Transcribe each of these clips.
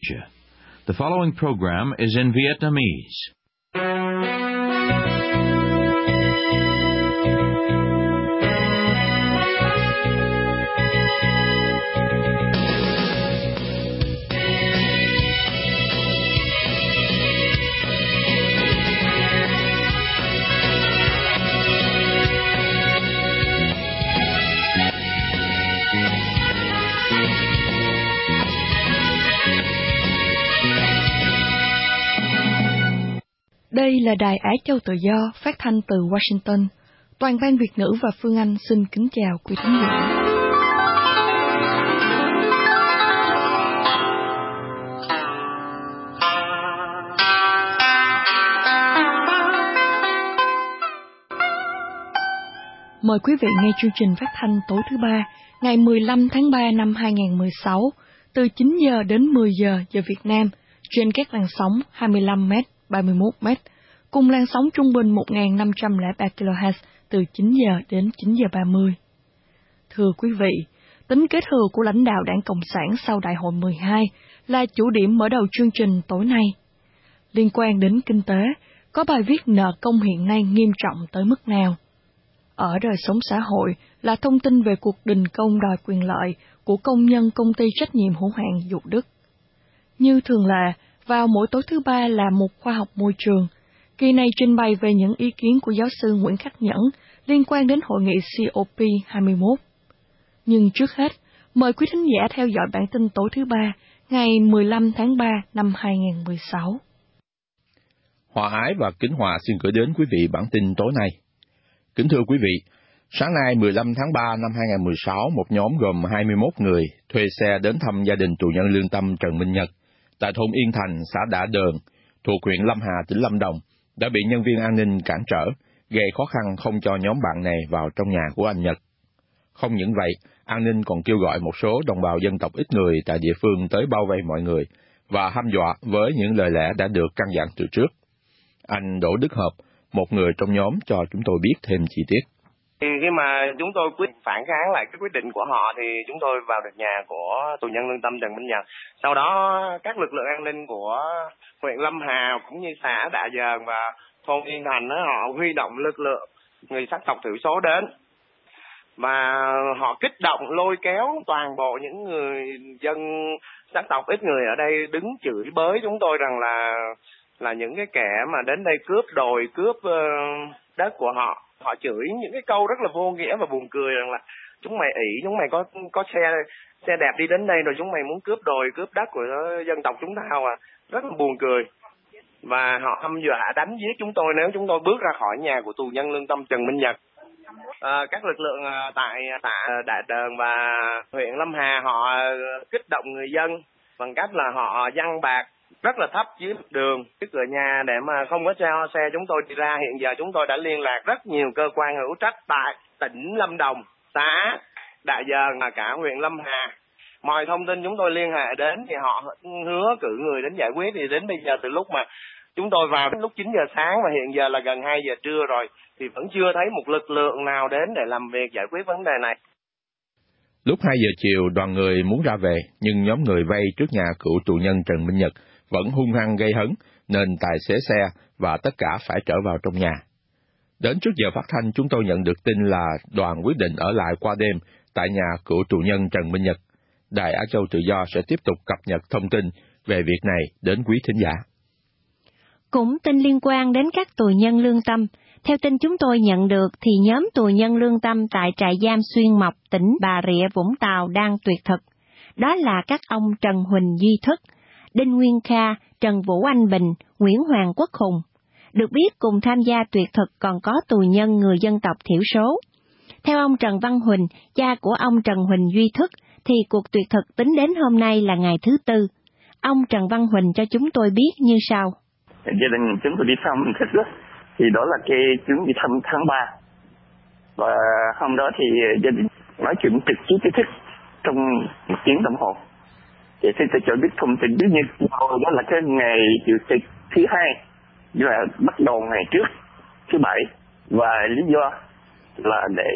Cambodia. The following program is in Vietnamese. Đây là Đài Á Châu Tự Do phát thanh từ Washington. Toàn ban Việt ngữ và Phương Anh xin kính chào quý thính giả. Mời quý vị nghe chương trình phát thanh tối thứ Ba, ngày 15 tháng 3 năm 2016, từ 9 giờ đến 10 giờ giờ Việt Nam, trên các làn sóng 25m, 31m, cùng làn sóng trung bình 1.503 kHz từ 9 giờ đến 9 giờ 30. Thưa quý vị, tính kế thừa của lãnh đạo Đảng Cộng sản sau Đại hội 12 là chủ điểm mở đầu chương trình tối nay. Liên quan đến kinh tế, có bài viết nợ công hiện nay nghiêm trọng tới mức nào? Ở đời sống xã hội là thông tin về cuộc đình công đòi quyền lợi của công nhân công ty trách nhiệm hữu hạn Dụ Đức. Như thường lệ, vào mỗi tối thứ Ba là một khoa học môi trường. Kỳ này trình bày về những ý kiến của giáo sư Nguyễn Khắc Nhẫn liên quan đến hội nghị COP21. Nhưng trước hết, mời quý thính giả theo dõi bản tin tối thứ Ba, ngày 15 tháng 3 năm 2016. Hòa ái và kính hòa xin gửi đến quý vị bản tin tối nay. Kính thưa quý vị, sáng nay 15 tháng 3 năm 2016, một nhóm gồm 21 người thuê xe đến thăm gia đình tù nhân lương tâm Trần Minh Nhật tại thôn Yên Thành, xã Đạ Đờn, thuộc huyện Lâm Hà, tỉnh Lâm Đồng, đã bị nhân viên an ninh cản trở, gây khó khăn không cho nhóm bạn này vào trong nhà của anh Nhật. Không những vậy, an ninh còn kêu gọi một số đồng bào dân tộc ít người tại địa phương tới bao vây mọi người và hăm dọa với những lời lẽ đã được căn dặn từ trước. Anh Đỗ Đức Hợp, một người trong nhóm, cho chúng tôi biết thêm chi tiết. Khi mà chúng tôi quyết phản kháng lại cái quyết định của họ thì chúng tôi vào được nhà của tù nhân lương tâm Trần Minh Nhật. Sau đó các lực lượng an ninh của huyện Lâm Hà cũng như xã Đạ Dờn và thôn Yên Thành họ huy động lực lượng người sắc tộc thiểu số đến và họ kích động lôi kéo toàn bộ những người dân sắc tộc ít người ở đây đứng chửi bới chúng tôi rằng là những cái kẻ mà đến đây cướp đồi, cướp đất của họ. Họ chửi những cái câu rất là vô nghĩa và buồn cười rằng là chúng mày ỷ, chúng mày có xe đẹp đi đến đây rồi chúng mày muốn cướp đồi, cướp đất của dân tộc chúng tao à. Rất là buồn cười. Và họ hăm dọa đánh giết chúng tôi nếu chúng tôi bước ra khỏi nhà của tù nhân lương tâm Trần Minh Nhật. Các lực lượng tại Đạ Đờn và huyện Lâm Hà họ kích động người dân bằng cách là họ giăng bạc rất là thấp dưới đường trước cửa nhà để mà không có cho xe chúng tôi đi ra. Hiện giờ chúng tôi đã liên lạc rất nhiều cơ quan hữu trách tại tỉnh Lâm Đồng, xã Đạ Dờn và cả huyện Lâm Hà. Mọi thông tin chúng tôi liên hệ đến thì họ hứa cử người đến giải quyết. Thì đến bây giờ từ lúc mà chúng tôi vào đến lúc 9 giờ sáng và hiện giờ là gần 2 giờ trưa rồi thì vẫn chưa thấy một lực lượng nào đến để làm việc giải quyết vấn đề này. Lúc 2 giờ chiều, đoàn người muốn ra về, nhưng nhóm người vây trước nhà cựu tù nhân Trần Minh Nhật vẫn hung hăng gây hấn, nên tài xế xe và tất cả phải trở vào trong nhà. Đến trước giờ phát thanh, chúng tôi nhận được tin là đoàn quyết định ở lại qua đêm tại nhà cựu tù nhân Trần Minh Nhật. Đài Á Châu Tự Do sẽ tiếp tục cập nhật thông tin về việc này đến quý thính giả. Cũng tin liên quan đến các tù nhân lương tâm, theo tin chúng tôi nhận được thì nhóm tù nhân lương tâm tại trại giam Xuyên Mộc, tỉnh Bà Rịa Vũng Tàu đang tuyệt thực. Đó là các ông Trần Huỳnh Duy Thức, Đinh Nguyên Kha, Trần Vũ Anh Bình, Nguyễn Hoàng Quốc Hùng. Được biết cùng tham gia tuyệt thực còn có tù nhân người dân tộc thiểu số. Theo ông Trần Văn Huỳnh, cha của ông Trần Huỳnh Duy Thức, thì cuộc tuyệt thực tính đến hôm nay là ngày thứ Tư. Ông Trần Văn Huỳnh cho chúng tôi biết như sau. Gia đình chúng tôi đi thăm thích đó, thì đó là cái chuyến đi thăm tháng 3. Và hôm đó thì gia đình nói chuyện trực tiếp với Thích trong 1 tiếng đồng hồ. Thì tôi cho biết thông tin duy nhất đó là cái ngày dự tiệc thứ 2, là bắt đầu ngày trước thứ 7, và lý do là để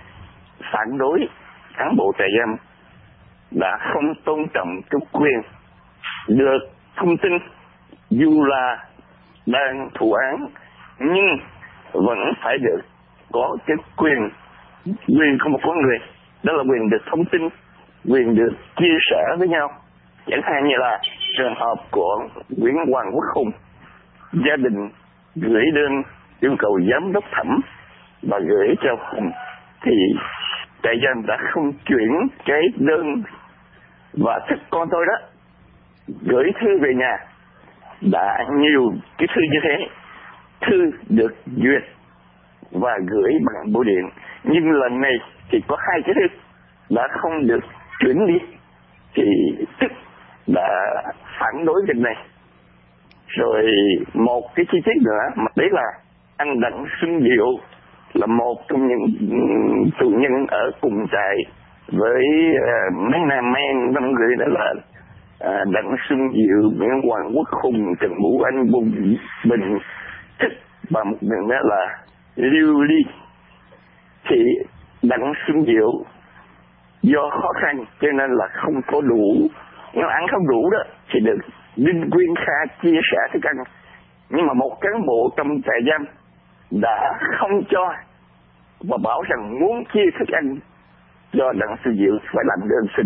phản đối cán bộ trại giam đã không tôn trọng chủ quyền được thông tin dù là đang thụ án, nhưng vẫn phải được có cái quyền của một con người, đó là quyền được thông tin, quyền được chia sẻ với nhau. Chẳng hạn như là trường hợp của Nguyễn Hoàng Quốc Hùng, gia đình gửi đơn yêu cầu giám đốc thẩm và gửi cho Hùng, thì trại giam đã không chuyển cái đơn và thích con tôi đó gửi thư về nhà. Đã nhiều cái thư như thế, thư được duyệt và gửi bằng bưu điện, nhưng lần này thì có 2 cái thư đã không được chuyển đi, thì tức đã phản đối việc này. Rồi một cái chi tiết nữa, mà đấy là anh Đặng Xuân Diệu là một trong những tù nhân ở cùng trại với mấy nam men 5 người, đó là Đặng Xuân Diệu, Nguyễn Hoàng Quốc Hùng, Trần Vũ Anh, Bùi Bình Thích và một người nữa là Lưu Ly. Thì Đặng Xuân Diệu do khó khăn cho nên là không có đủ, nếu ăn không đủ đó thì được Đinh Quyên Kha chia sẻ thức ăn, nhưng mà một cán bộ trong trại giam đã không cho và bảo rằng muốn chia thức ăn do Đặng Xuân Diệu phải làm đơn xin.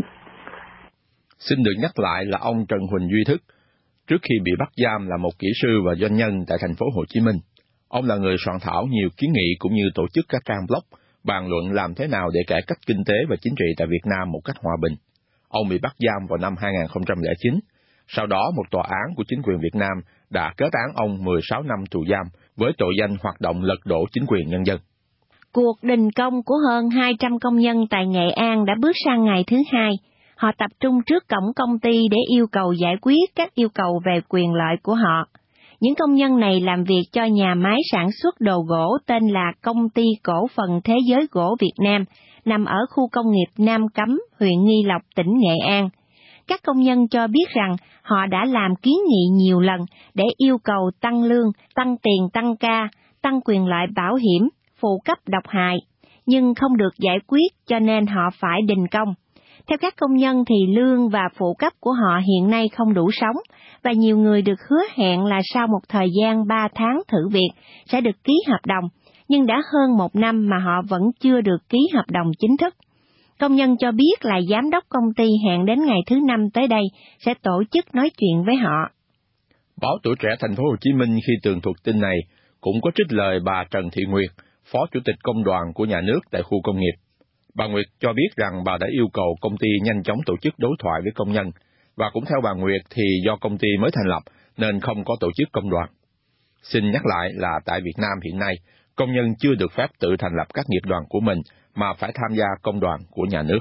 Xin được nhắc lại là ông Trần Huỳnh Duy Thức, trước khi bị bắt giam là một kỹ sư và doanh nhân tại thành phố Hồ Chí Minh. Ông là người soạn thảo nhiều kiến nghị cũng như tổ chức các trang blog bàn luận làm thế nào để cải cách kinh tế và chính trị tại Việt Nam một cách hòa bình. Ông bị bắt giam vào năm 2009. Sau đó, một tòa án của chính quyền Việt Nam đã kết án ông 16 năm tù giam với tội danh hoạt động lật đổ chính quyền nhân dân. Cuộc đình công của hơn 200 công nhân tại Nghệ An đã bước sang ngày thứ 2. Họ tập trung trước cổng công ty để yêu cầu giải quyết các yêu cầu về quyền lợi của họ. Những công nhân này làm việc cho nhà máy sản xuất đồ gỗ tên là Công ty Cổ phần Thế giới Gỗ Việt Nam, nằm ở khu công nghiệp Nam Cấm, huyện Nghi Lộc, tỉnh Nghệ An. Các công nhân cho biết rằng họ đã làm kiến nghị nhiều lần để yêu cầu tăng lương, tăng tiền tăng ca, tăng quyền lợi bảo hiểm, phụ cấp độc hại, nhưng không được giải quyết cho nên họ phải đình công. Theo các công nhân thì lương và phụ cấp của họ hiện nay không đủ sống, và nhiều người được hứa hẹn là sau một thời gian 3 tháng thử việc sẽ được ký hợp đồng, nhưng đã hơn 1 năm mà họ vẫn chưa được ký hợp đồng chính thức. Công nhân cho biết là giám đốc công ty hẹn đến ngày thứ 5 tới đây sẽ tổ chức nói chuyện với họ. Báo Tuổi Trẻ Thành phố Hồ Chí Minh khi tường thuật tin này cũng có trích lời bà Trần Thị Nguyệt, Phó Chủ tịch Công đoàn của nhà nước tại khu công nghiệp. Bà Nguyệt cho biết rằng bà đã yêu cầu công ty nhanh chóng tổ chức đối thoại với công nhân, và cũng theo bà Nguyệt thì do công ty mới thành lập nên không có tổ chức công đoàn. Xin nhắc lại là tại Việt Nam hiện nay, công nhân chưa được phép tự thành lập các nghiệp đoàn của mình mà phải tham gia công đoàn của nhà nước.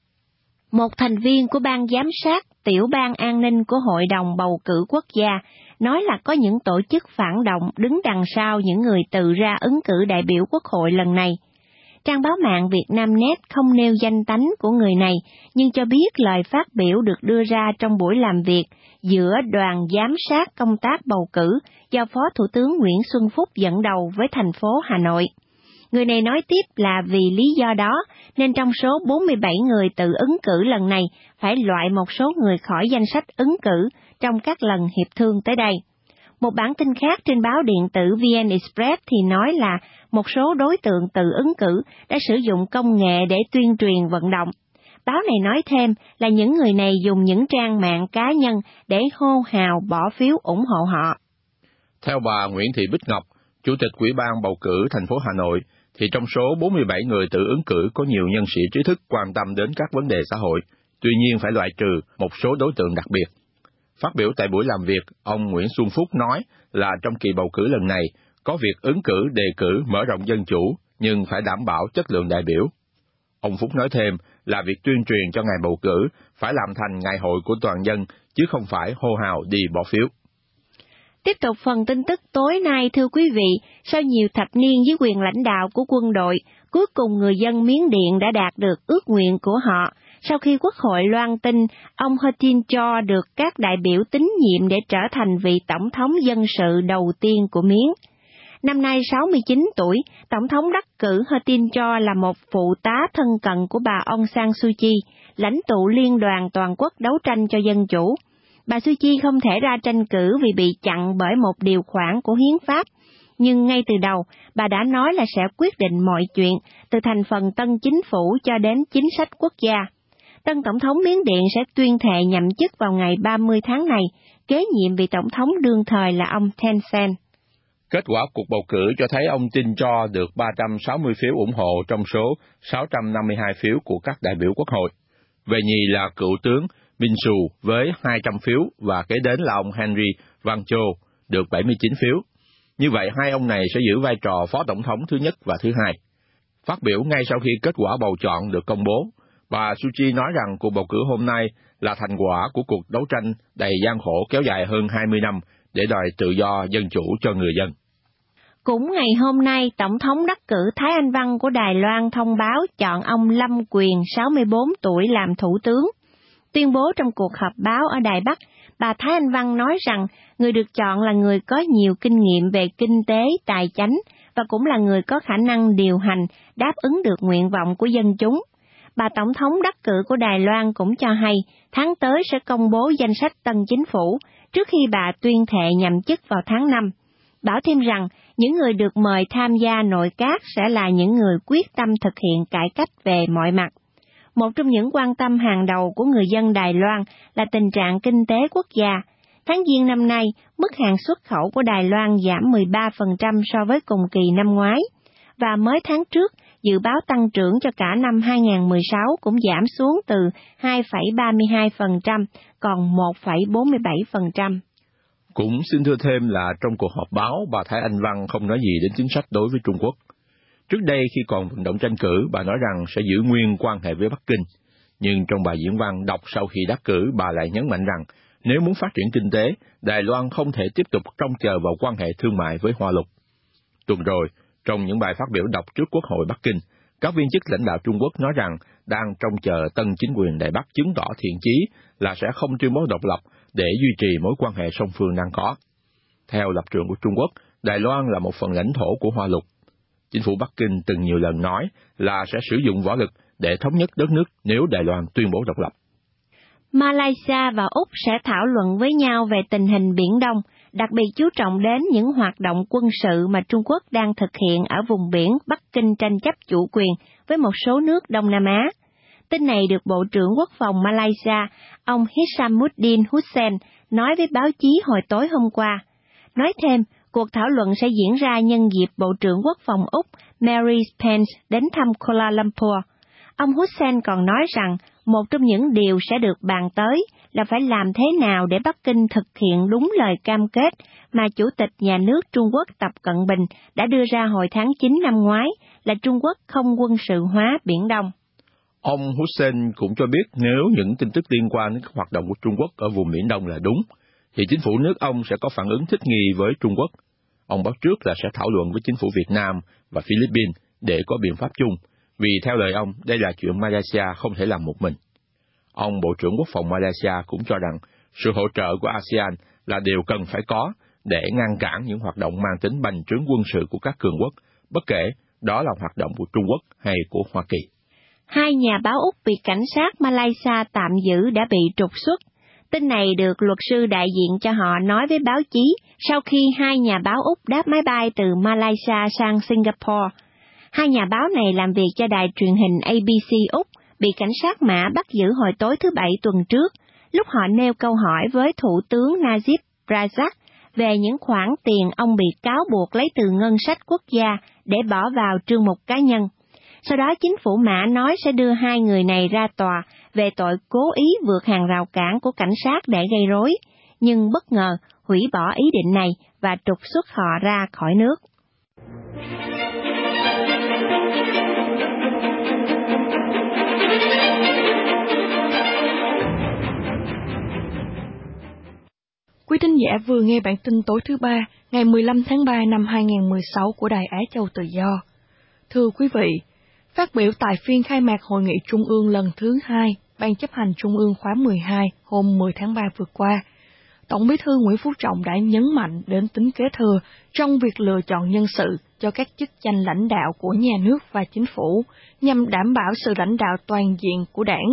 Một thành viên của ban giám sát, tiểu ban an ninh của Hội đồng Bầu cử Quốc gia nói là có những tổ chức phản động đứng đằng sau những người tự ra ứng cử đại biểu Quốc hội lần này. Trang báo mạng Vietnamnet không nêu danh tánh của người này, nhưng cho biết lời phát biểu được đưa ra trong buổi làm việc giữa đoàn giám sát công tác bầu cử do Phó Thủ tướng Nguyễn Xuân Phúc dẫn đầu với thành phố Hà Nội. Người này nói tiếp là vì lý do đó nên trong số 47 người tự ứng cử lần này phải loại một số người khỏi danh sách ứng cử trong các lần hiệp thương tới đây. Một bản tin khác trên báo điện tử VN Express thì nói là một số đối tượng tự ứng cử đã sử dụng công nghệ để tuyên truyền vận động. Báo này nói thêm là những người này dùng những trang mạng cá nhân để hô hào bỏ phiếu ủng hộ họ. Theo bà Nguyễn Thị Bích Ngọc, Chủ tịch Ủy ban Bầu cử thành phố Hà Nội, thì trong số 47 người tự ứng cử có nhiều nhân sĩ trí thức quan tâm đến các vấn đề xã hội, tuy nhiên phải loại trừ một số đối tượng đặc biệt. Phát biểu tại buổi làm việc, ông Nguyễn Xuân Phúc nói là trong kỳ bầu cử lần này, có việc ứng cử đề cử mở rộng dân chủ, nhưng phải đảm bảo chất lượng đại biểu. Ông Phúc nói thêm là việc tuyên truyền cho ngày bầu cử phải làm thành ngày hội của toàn dân, chứ không phải hô hào đi bỏ phiếu. Tiếp tục phần tin tức tối nay, thưa quý vị, sau nhiều thập niên dưới quyền lãnh đạo của quân đội, cuối cùng người dân Miến Điện đã đạt được ước nguyện của họ, sau khi Quốc hội loan tin ông Houthi cho được các đại biểu tín nhiệm để trở thành vị tổng thống dân sự đầu tiên của Miến. Năm nay 69 tuổi, Tổng thống đắc cử Houthi cho là một phụ tá thân cận của bà Aung San Suu Kyi, lãnh tụ Liên đoàn Toàn quốc đấu tranh cho dân chủ. Bà Suu Kyi không thể ra tranh cử vì bị chặn bởi một điều khoản của hiến pháp, nhưng ngay từ đầu, bà đã nói là sẽ quyết định mọi chuyện, từ thành phần tân chính phủ cho đến chính sách quốc gia. Tân Tổng thống Miến Điện sẽ tuyên thệ nhậm chức vào ngày 30 tháng này, kế nhiệm vị Tổng thống đương thời là ông Thein Sein. Kết quả cuộc bầu cử cho thấy ông Tin Cho được 360 phiếu ủng hộ trong số 652 phiếu của các đại biểu Quốc hội. Về nhì là cựu tướng Min Su với 200 phiếu và kế đến là ông Henry Van Cho được 79 phiếu. Như vậy, hai ông này sẽ giữ vai trò phó tổng thống thứ nhất và thứ hai. Phát biểu ngay sau khi kết quả bầu chọn được công bố, bà Suu Kyi nói rằng cuộc bầu cử hôm nay là thành quả của cuộc đấu tranh đầy gian khổ kéo dài hơn 20 năm để đòi tự do dân chủ cho người dân. Cũng ngày hôm nay, Tổng thống đắc cử Thái Anh Văn của Đài Loan thông báo chọn ông Lâm Quyền, 64 tuổi làm thủ tướng. Tuyên bố trong cuộc họp báo ở Đài Bắc, bà Thái Anh Văn nói rằng người được chọn là người có nhiều kinh nghiệm về kinh tế, tài chánh và cũng là người có khả năng điều hành, đáp ứng được nguyện vọng của dân chúng. Bà Tổng thống đắc cử của Đài Loan cũng cho hay tháng tới sẽ công bố danh sách tân chính phủ trước khi bà tuyên thệ nhậm chức vào tháng 5. Bảo thêm rằng những người được mời tham gia nội các sẽ là những người quyết tâm thực hiện cải cách về mọi mặt. Một trong những quan tâm hàng đầu của người dân Đài Loan là tình trạng kinh tế quốc gia. Tháng Giêng năm nay, mức hàng xuất khẩu của Đài Loan giảm 13% so với cùng kỳ năm ngoái, và mới tháng trước, dự báo tăng trưởng cho cả năm 2016 cũng giảm xuống từ 2,32% còn 1,47%. Cũng xin thưa thêm là trong cuộc họp báo, bà Thái Anh Văn không nói gì đến chính sách đối với Trung Quốc. Trước đây khi còn vận động tranh cử, bà nói rằng sẽ giữ nguyên quan hệ với Bắc Kinh. Nhưng trong bài diễn văn đọc sau khi đắc cử, bà lại nhấn mạnh rằng nếu muốn phát triển kinh tế, Đài Loan không thể tiếp tục trông chờ vào quan hệ thương mại với Hoa Lục. Tuần rồi, trong những bài phát biểu đọc trước Quốc hội Bắc Kinh, các viên chức lãnh đạo Trung Quốc nói rằng đang trông chờ tân chính quyền Đài Bắc chứng tỏ thiện chí là sẽ không tuyên bố độc lập để duy trì mối quan hệ song phương đang có. Theo lập trường của Trung Quốc, Đài Loan là một phần lãnh thổ của Hoa Lục. Chính phủ Bắc Kinh từng nhiều lần nói là sẽ sử dụng võ lực để thống nhất đất nước nếu Đài Loan tuyên bố độc lập. Malaysia và Úc sẽ thảo luận với nhau về tình hình Biển Đông, đặc biệt chú trọng đến những hoạt động quân sự mà Trung Quốc đang thực hiện ở vùng biển Bắc Kinh tranh chấp chủ quyền với một số nước Đông Nam Á. Tin này được Bộ trưởng Quốc phòng Malaysia, ông Hishammuddin Hussein, nói với báo chí hồi tối hôm qua. Nói thêm, cuộc thảo luận sẽ diễn ra nhân dịp Bộ trưởng Quốc phòng Úc Mary Pence đến thăm Kuala Lumpur. Ông Hussein còn nói rằng một trong những điều sẽ được bàn tới là phải làm thế nào để Bắc Kinh thực hiện đúng lời cam kết mà Chủ tịch Nhà nước Trung Quốc Tập Cận Bình đã đưa ra hồi tháng 9 năm ngoái là Trung Quốc không quân sự hóa Biển Đông. Ông Hussein cũng cho biết nếu những tin tức liên quan đến các hoạt động của Trung Quốc ở vùng Biển Đông là đúng, thì chính phủ nước ông sẽ có phản ứng thích nghi với Trung Quốc. Ông báo trước là sẽ thảo luận với chính phủ Việt Nam và Philippines để có biện pháp chung, vì theo lời ông, đây là chuyện Malaysia không thể làm một mình. Ông Bộ trưởng Quốc phòng Malaysia cũng cho rằng sự hỗ trợ của ASEAN là điều cần phải có để ngăn cản những hoạt động mang tính bành trướng quân sự của các cường quốc, bất kể đó là hoạt động của Trung Quốc hay của Hoa Kỳ. Hai nhà báo Úc bị cảnh sát Malaysia tạm giữ đã bị trục xuất. Tin này được luật sư đại diện cho họ nói với báo chí sau khi hai nhà báo Úc đáp máy bay từ Malaysia sang Singapore. Hai nhà báo này làm việc cho đài truyền hình ABC Úc, bị cảnh sát Mã bắt giữ hồi tối thứ Bảy tuần trước, lúc họ nêu câu hỏi với Thủ tướng Najib Razak về những khoản tiền ông bị cáo buộc lấy từ ngân sách quốc gia để bỏ vào trương mục cá nhân. Sau đó chính phủ Mã nói sẽ đưa hai người này ra tòa về tội cố ý vượt hàng rào cản của cảnh sát để gây rối, nhưng bất ngờ hủy bỏ ý định này và trục xuất họ ra khỏi nước. Quý thính giả vừa nghe bản tin tối thứ Ba, ngày 15 tháng 3 năm 2016 của Đài Á Châu Tự Do. Thưa quý vị, phát biểu tại phiên khai mạc Hội nghị Trung ương lần thứ 2, Ban chấp hành Trung ương khóa 12 hôm 10 tháng 3 vừa qua, Tổng Bí thư Nguyễn Phú Trọng đã nhấn mạnh đến tính kế thừa trong việc lựa chọn nhân sự cho các chức danh lãnh đạo của nhà nước và chính phủ nhằm đảm bảo sự lãnh đạo toàn diện của Đảng,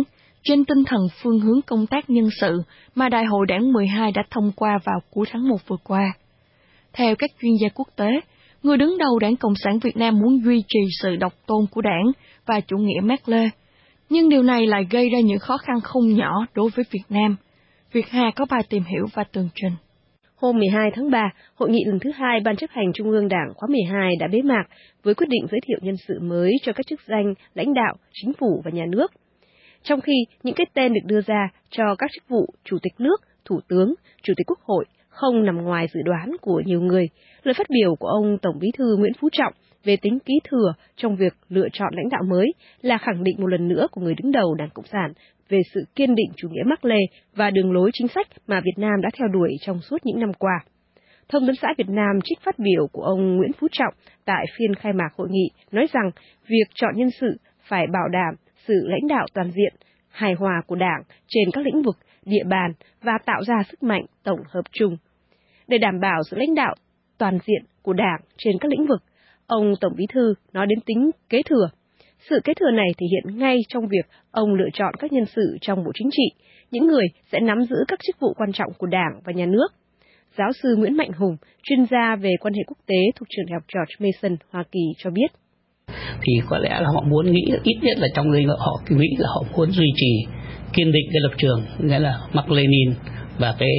trên tinh thần phương hướng công tác nhân sự mà Đại hội Đảng 12 đã thông qua vào cuối tháng 1 vừa qua. Theo các chuyên gia quốc tế, người đứng đầu Đảng Cộng sản Việt Nam muốn duy trì sự độc tôn của đảng và chủ nghĩa Mác Lê, nhưng điều này lại gây ra những khó khăn không nhỏ đối với Việt Nam. Việt Hà có bài tìm hiểu và tường trình. Hôm 12 tháng 3, Hội nghị lần thứ 2 Ban chấp hành Trung ương Đảng khóa 12 đã bế mạc với quyết định giới thiệu nhân sự mới cho các chức danh lãnh đạo, chính phủ và nhà nước. Trong khi những cái tên được đưa ra cho các chức vụ Chủ tịch nước, Thủ tướng, Chủ tịch Quốc hội không nằm ngoài dự đoán của nhiều người, lời phát biểu của ông Tổng Bí thư Nguyễn Phú Trọng về tính kế thừa trong việc lựa chọn lãnh đạo mới là khẳng định một lần nữa của người đứng đầu Đảng Cộng sản về sự kiên định chủ nghĩa Mác Lê và đường lối chính sách mà Việt Nam đã theo đuổi trong suốt những năm qua. Thông tấn xã Việt Nam trích phát biểu của ông Nguyễn Phú Trọng tại phiên khai mạc hội nghị nói rằng việc chọn nhân sự phải bảo đảm sự lãnh đạo toàn diện, hài hòa của Đảng trên các lĩnh vực, địa bàn và tạo ra sức mạnh tổng hợp chung. Để đảm bảo sự lãnh đạo toàn diện của Đảng trên các lĩnh vực, ông Tổng Bí thư nói đến tính kế thừa. Sự kế thừa này thể hiện ngay trong việc ông lựa chọn các nhân sự trong Bộ Chính trị, những người sẽ nắm giữ các chức vụ quan trọng của Đảng và nhà nước. Giáo sư Nguyễn Mạnh Hùng, chuyên gia về quan hệ quốc tế thuộc trường đại học George Mason, Hoa Kỳ cho biết. Thì có lẽ là họ muốn nghĩ, ít nhất là trong người họ nghĩ là họ muốn duy trì kiên định cái lập trường, nghĩa là Mác Lênin và cái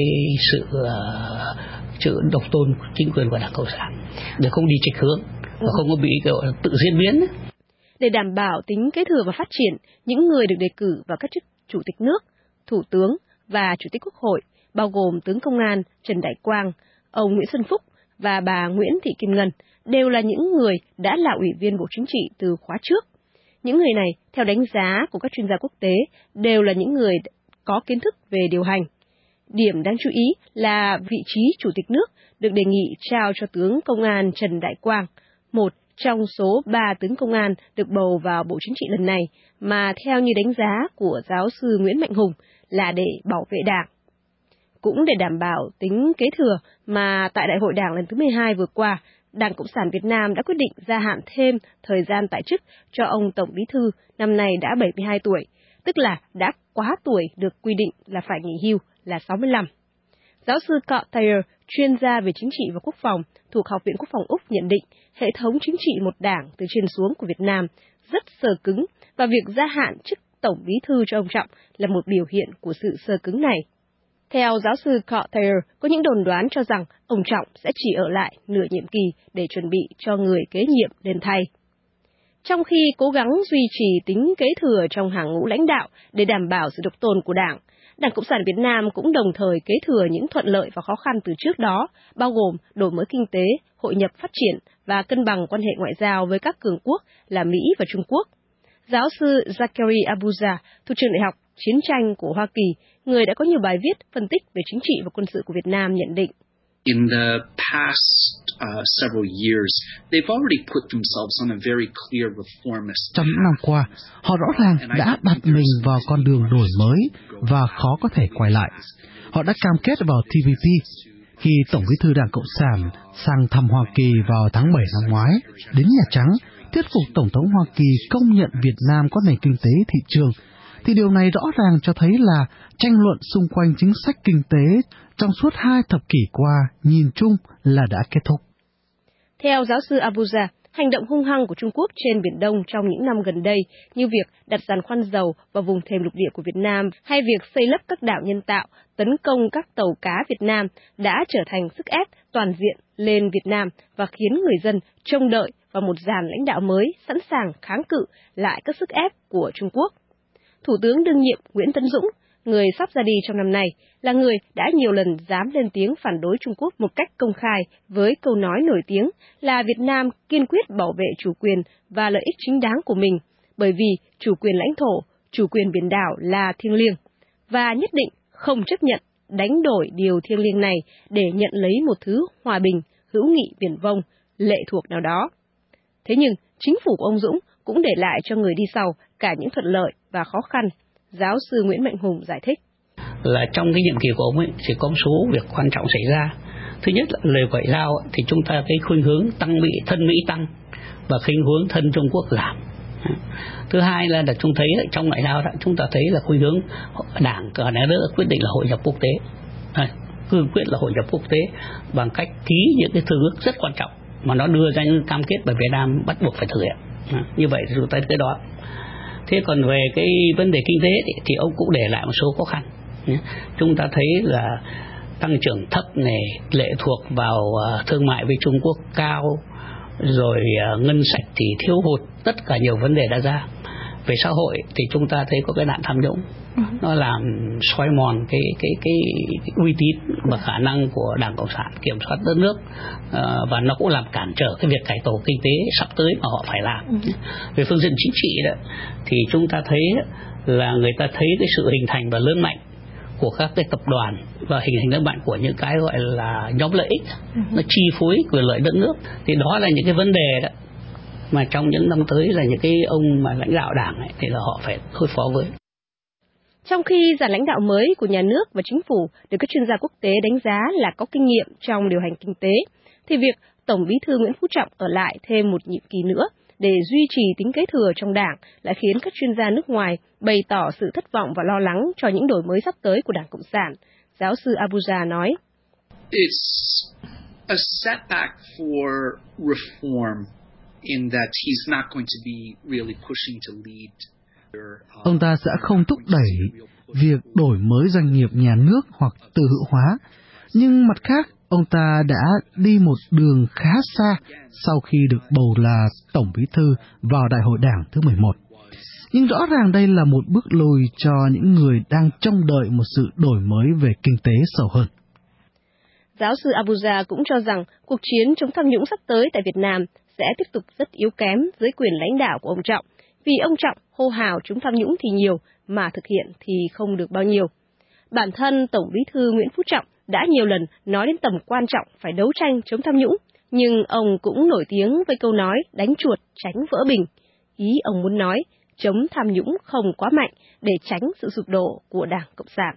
sự độc tôn chính quyền của Đảng Cộng sản, để không đi chệch hướng và không có bị tự diễn biến. Để đảm bảo tính kế thừa và phát triển, những người được đề cử vào các chức Chủ tịch nước, Thủ tướng và Chủ tịch Quốc hội, bao gồm tướng Công an Trần Đại Quang, ông Nguyễn Xuân Phúc và bà Nguyễn Thị Kim Ngân, đều là những người đã là ủy viên Bộ Chính trị từ khóa trước. Những người này, theo đánh giá của các chuyên gia quốc tế, đều là những người có kiến thức về điều hành. Điểm đáng chú ý là vị trí Chủ tịch nước được đề nghị trao cho tướng Công an Trần Đại Quang, một trong số 3 tướng công an được bầu vào Bộ Chính trị lần này, mà theo như đánh giá của giáo sư Nguyễn Mạnh Hùng là để bảo vệ Đảng. Cũng để đảm bảo tính kế thừa mà tại Đại hội Đảng lần thứ 12 vừa qua, Đảng Cộng sản Việt Nam đã quyết định gia hạn thêm thời gian tại chức cho ông Tổng Bí thư năm nay đã 72 tuổi, tức là đã quá tuổi được quy định là phải nghỉ hưu là 65. Giáo sư Scott Thayer, chuyên gia về chính trị và quốc phòng thuộc Học viện Quốc phòng Úc nhận định hệ thống chính trị một đảng từ trên xuống của Việt Nam rất xơ cứng và việc gia hạn chức Tổng Bí thư cho ông Trọng là một biểu hiện của sự xơ cứng này. Theo giáo sư Scott Thayer, có những đồn đoán cho rằng ông Trọng sẽ chỉ ở lại nửa nhiệm kỳ để chuẩn bị cho người kế nhiệm lên thay. Trong khi cố gắng duy trì tính kế thừa trong hàng ngũ lãnh đạo để đảm bảo sự độc tôn của Đảng, Đảng Cộng sản Việt Nam cũng đồng thời kế thừa những thuận lợi và khó khăn từ trước đó, bao gồm đổi mới kinh tế, hội nhập phát triển và cân bằng quan hệ ngoại giao với các cường quốc là Mỹ và Trung Quốc. Giáo sư Zachary Abuja thuộc trường Đại học Chiến tranh của Hoa Kỳ, người đã có nhiều bài viết phân tích về chính trị và quân sự của Việt Nam nhận định. In the past several years, they've already put themselves on a very clear reformist. Trong những năm qua, họ rõ ràng đã đặt mình vào con đường đổi mới và khó có thể quay lại. Họ đã cam kết vào TPP. Khi Tổng Bí thư Đảng Cộng sản sang thăm Hoa Kỳ vào tháng 7 năm ngoái, đến Nhà Trắng, thuyết phục Tổng thống Hoa Kỳ công nhận Việt Nam có nền kinh tế thị trường, thì điều này rõ ràng cho thấy là tranh luận xung quanh chính sách kinh tế trong suốt 2 thập kỷ qua nhìn chung là đã kết thúc. Theo giáo sư Abuja, hành động hung hăng của Trung Quốc trên Biển Đông trong những năm gần đây, như việc đặt giàn khoan dầu vào vùng thềm lục địa của Việt Nam hay việc xây lấp các đảo nhân tạo, tấn công các tàu cá Việt Nam đã trở thành sức ép toàn diện lên Việt Nam và khiến người dân trông đợi vào một dàn lãnh đạo mới sẵn sàng kháng cự lại các sức ép của Trung Quốc. Thủ tướng đương nhiệm Nguyễn Tấn Dũng, người sắp ra đi trong năm nay, là người đã nhiều lần dám lên tiếng phản đối Trung Quốc một cách công khai với câu nói nổi tiếng là Việt Nam kiên quyết bảo vệ chủ quyền và lợi ích chính đáng của mình, bởi vì chủ quyền lãnh thổ, chủ quyền biển đảo là thiêng liêng, và nhất định không chấp nhận đánh đổi điều thiêng liêng này để nhận lấy một thứ hòa bình, hữu nghị viển vông, lệ thuộc nào đó. Thế nhưng, chính phủ của ông Dũng cũng để lại cho người đi sau cả những thuận lợi và khó khăn. Giáo sư Nguyễn Mạnh Hùng giải thích. Là trong cái nhiệm kỳ của ông ấy thì có một số việc quan trọng xảy ra. Thứ nhất là lời ngoại giao thì chúng ta cái khuynh hướng thân Mỹ tăng và khuynh hướng thân Trung Quốc giảm. Thứ hai là chúng thấy trong ngoại giao chúng ta thấy là khuynh hướng Đảng và Nhà nước quyết định là hội nhập quốc tế, cương quyết là hội nhập quốc tế bằng cách ký những cái thư ước rất quan trọng mà nó đưa ra những cam kết mà Việt Nam bắt buộc phải thực hiện. Như vậy thì chúng ta thấy cái đó. Thế còn về cái vấn đề kinh tế thì ông cũng để lại một số khó khăn. Chúng ta thấy là tăng trưởng thấp này, lệ thuộc vào thương mại với Trung Quốc cao, rồi ngân sách thì thiếu hụt, tất cả nhiều vấn đề đã ra. Về xã hội thì chúng ta thấy có cái nạn tham nhũng, nó làm xói mòn cái uy tín và khả năng của Đảng Cộng sản kiểm soát đất nước, và nó cũng làm cản trở cái việc cải tổ kinh tế sắp tới mà họ phải làm. Về phương diện chính trị đó, thì chúng ta thấy là người ta thấy cái sự hình thành và lớn mạnh của các cái tập đoàn và hình thành lớn mạnh của những cái gọi là nhóm lợi ích, nó chi phối quyền lợi đất nước. Thì đó là những cái vấn đề đó mà trong những năm tới là những cái ông mà lãnh đạo Đảng ấy, thì là họ phải đối phó với. Trong khi dàn lãnh đạo mới của nhà nước và chính phủ được các chuyên gia quốc tế đánh giá là có kinh nghiệm trong điều hành kinh tế, thì việc Tổng Bí thư Nguyễn Phú Trọng ở lại thêm một nhiệm kỳ nữa để duy trì tính kế thừa trong Đảng lại khiến các chuyên gia nước ngoài bày tỏ sự thất vọng và lo lắng cho những đổi mới sắp tới của Đảng Cộng sản. Giáo sư Abuja nói: It's a setback for reform in that he's not going to be really pushing to lead. Ông ta sẽ không thúc đẩy việc đổi mới doanh nghiệp nhà nước hoặc tự hữu hóa, nhưng mặt khác, ông ta đã đi một đường khá xa sau khi được bầu là Tổng Bí thư vào Đại hội Đảng thứ 11. Nhưng rõ ràng đây là một bước lùi cho những người đang trông đợi một sự đổi mới về kinh tế sâu hơn. Giáo sư Abuja cũng cho rằng cuộc chiến chống tham nhũng sắp tới tại Việt Nam sẽ tiếp tục rất yếu kém dưới quyền lãnh đạo của ông Trọng, vì ông Trọng hô hào chống tham nhũng thì nhiều, mà thực hiện thì không được bao nhiêu. Bản thân Tổng Bí thư Nguyễn Phú Trọng đã nhiều lần nói đến tầm quan trọng phải đấu tranh chống tham nhũng, nhưng ông cũng nổi tiếng với câu nói đánh chuột tránh vỡ bình. Ý ông muốn nói, chống tham nhũng không quá mạnh để tránh sự sụp đổ của Đảng Cộng sản.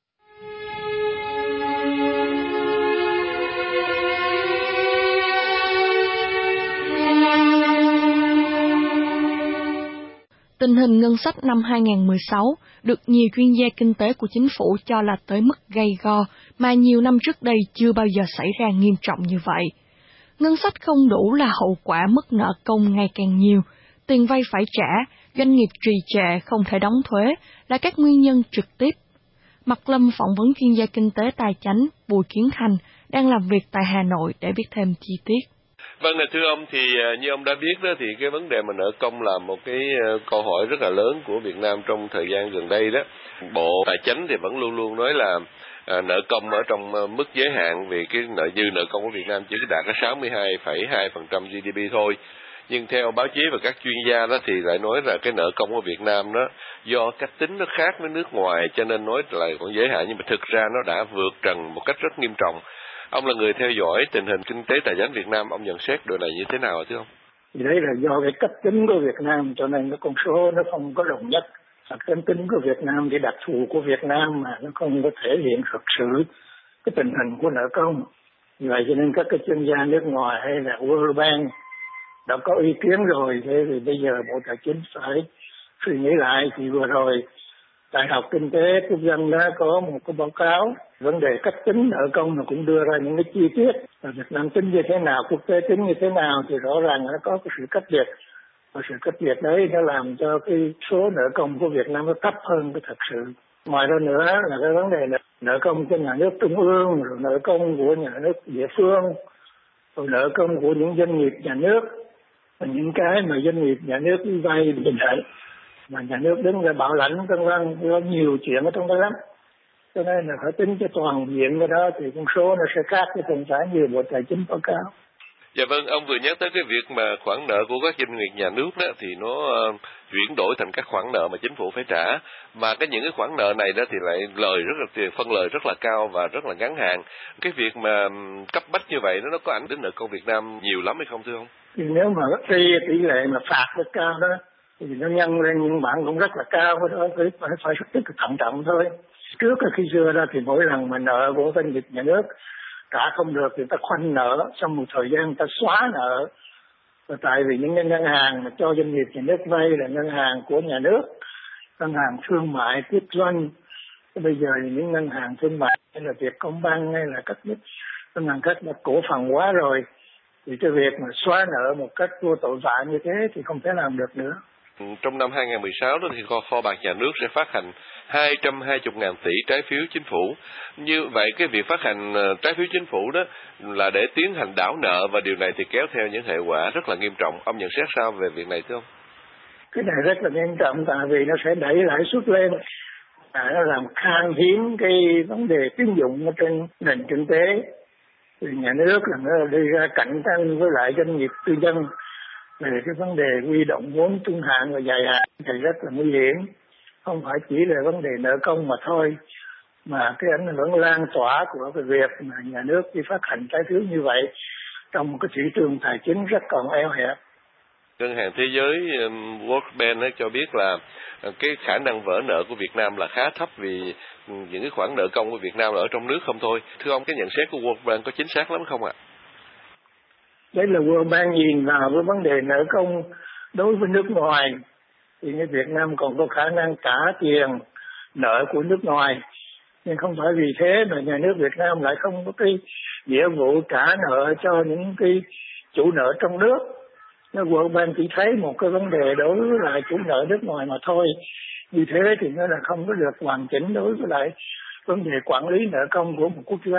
Tình hình ngân sách năm 2016 được nhiều chuyên gia kinh tế của chính phủ cho là tới mức gay go mà nhiều năm trước đây chưa bao giờ xảy ra nghiêm trọng như vậy. Ngân sách không đủ là hậu quả mức nợ công ngày càng nhiều, tiền vay phải trả, doanh nghiệp trì trệ không thể đóng thuế là các nguyên nhân trực tiếp. Mạc Lâm phỏng vấn chuyên gia kinh tế tài chánh Bùi Kiến Thành đang làm việc tại Hà Nội để biết thêm chi tiết. Vâng, thưa ông, thì như ông đã biết đó, thì cái vấn đề mà nợ công là một cái câu hỏi rất là lớn của Việt Nam trong thời gian gần đây đó. Bộ Tài chánh thì vẫn luôn luôn nói là nợ công ở trong mức giới hạn, vì cái dư nợ công của Việt Nam chỉ đạt cái 62,2% GDP thôi. Nhưng theo báo chí và các chuyên gia đó thì lại nói là cái nợ công của Việt Nam đó do cách tính nó khác với nước ngoài, cho nên nói là còn giới hạn, nhưng mà thực ra nó đã vượt trần một cách rất nghiêm trọng. Ông là người theo dõi tình hình kinh tế tài chính Việt Nam, ông nhận xét điều này như thế nào thưa ông? Thì đấy là do cái cách tính của Việt Nam, cho nên cái con số nó không có đồng nhất. Cách tính của Việt Nam, cái đặc thù của Việt Nam mà nó không có thể hiện thực sự cái tình hình của nợ công. Vì vậy cho nên các cái chuyên gia nước ngoài hay là World Bank đã có ý kiến rồi, thế thì bây giờ Bộ Tài chính phải suy nghĩ lại. Thì vừa rồi Đại học Kinh tế Quốc dân đã có một cái báo cáo vấn đề cách tính nợ công, nó cũng đưa ra những cái chi tiết Việt Nam tính như thế nào, quốc tế tính như thế nào, thì rõ ràng nó có cái sự cách biệt. Và sự cách biệt đấy nó làm cho cái số nợ công của Việt Nam nó thấp hơn cái thật sự. Ngoài ra nữa là cái vấn đề nợ công của nhà nước trung ương, rồi nợ công của nhà nước địa phương, rồi nợ công của những doanh nghiệp nhà nước, và những cái mà doanh nghiệp nhà nước đi vay bình hạn mà nhà nước đứng ra bảo lãnh vân vân, có nhiều chuyện ở trong đó lắm. Cho nên là phải tính cho toàn diện cái đó thì con số nó sẽ khác cái không phải như Bộ Tài chính báo cáo. Dạ vâng, ông vừa nhắc tới cái việc mà khoản nợ của các doanh nghiệp nhà nước đó thì nó chuyển đổi thành các khoản nợ mà chính phủ phải trả, mà những cái khoản nợ này đó thì lại phân lời rất là cao và rất là ngắn hạn. Cái việc mà cấp bách như vậy nó có ảnh đến nợ công Việt Nam nhiều lắm hay không thưa ông? Thì nếu mà tỷ lệ mà phạt rất cao đó thì nó nhân lên những bản cũng rất là cao, đó phải rất thận trọng thôi. Trước khi xưa ra thì mỗi lần mà nợ của doanh nghiệp nhà nước trả không được thì ta khoanh nợ, xong một thời gian ta xóa nợ, Và tại vì những ngân hàng mà cho doanh nghiệp nhà nước vay là ngân hàng của nhà nước, ngân hàng thương mại tiếp doanh. Bây giờ thì những ngân hàng thương mại hay là Vietcombank hay là các ngân hàng khác đã cổ phần hóa rồi, thì cái việc mà xóa nợ một cách vô tội vạ như thế thì không thể làm được nữa. Trong năm 2016 đó thì kho bạc nhà nước sẽ phát hành 220.000 tỷ trái phiếu chính phủ. Như vậy cái việc phát hành trái phiếu chính phủ đó là để tiến hành đảo nợ, và điều này thì kéo theo những hệ quả rất là nghiêm trọng. Ông nhận xét sao về việc này thưa ông? Cái này rất là nghiêm trọng, tại vì nó sẽ đẩy lãi suất lên, nó làm khan hiếm cái vấn đề tín dụng ở trên nền kinh tế. Thì nhà nước là nó đi ra cạnh tranh với lại doanh nghiệp tư nhân về cái vấn đề huy động vốn trung hạn và dài hạn thì rất là nguy hiểm. Không phải chỉ là vấn đề nợ công mà thôi, mà cái ảnh hưởng lan tỏa của cái việc mà nhà nước đi phát hành trái phiếu như vậy trong một cái thị trường tài chính rất còn eo hẹp. Ngân hàng Thế giới World Bank cho biết là cái khả năng vỡ nợ của Việt Nam là khá thấp, vì những cái khoản nợ công của Việt Nam là ở trong nước không thôi. Thưa ông, cái nhận xét của World Bank có chính xác lắm không ạ? Đấy là World Bank nhìn vào với vấn đề nợ công đối với nước ngoài, thì người Việt Nam còn có khả năng trả tiền nợ của nước ngoài, nhưng không phải vì thế mà nhà nước Việt Nam lại không có cái nghĩa vụ trả nợ cho những cái chủ nợ trong nước. World Bank chỉ thấy một cái vấn đề đối với lại chủ nợ nước ngoài mà thôi. Như thế thì nó là không có được hoàn chỉnh đối với lại vấn đề quản lý nợ công của một quốc gia.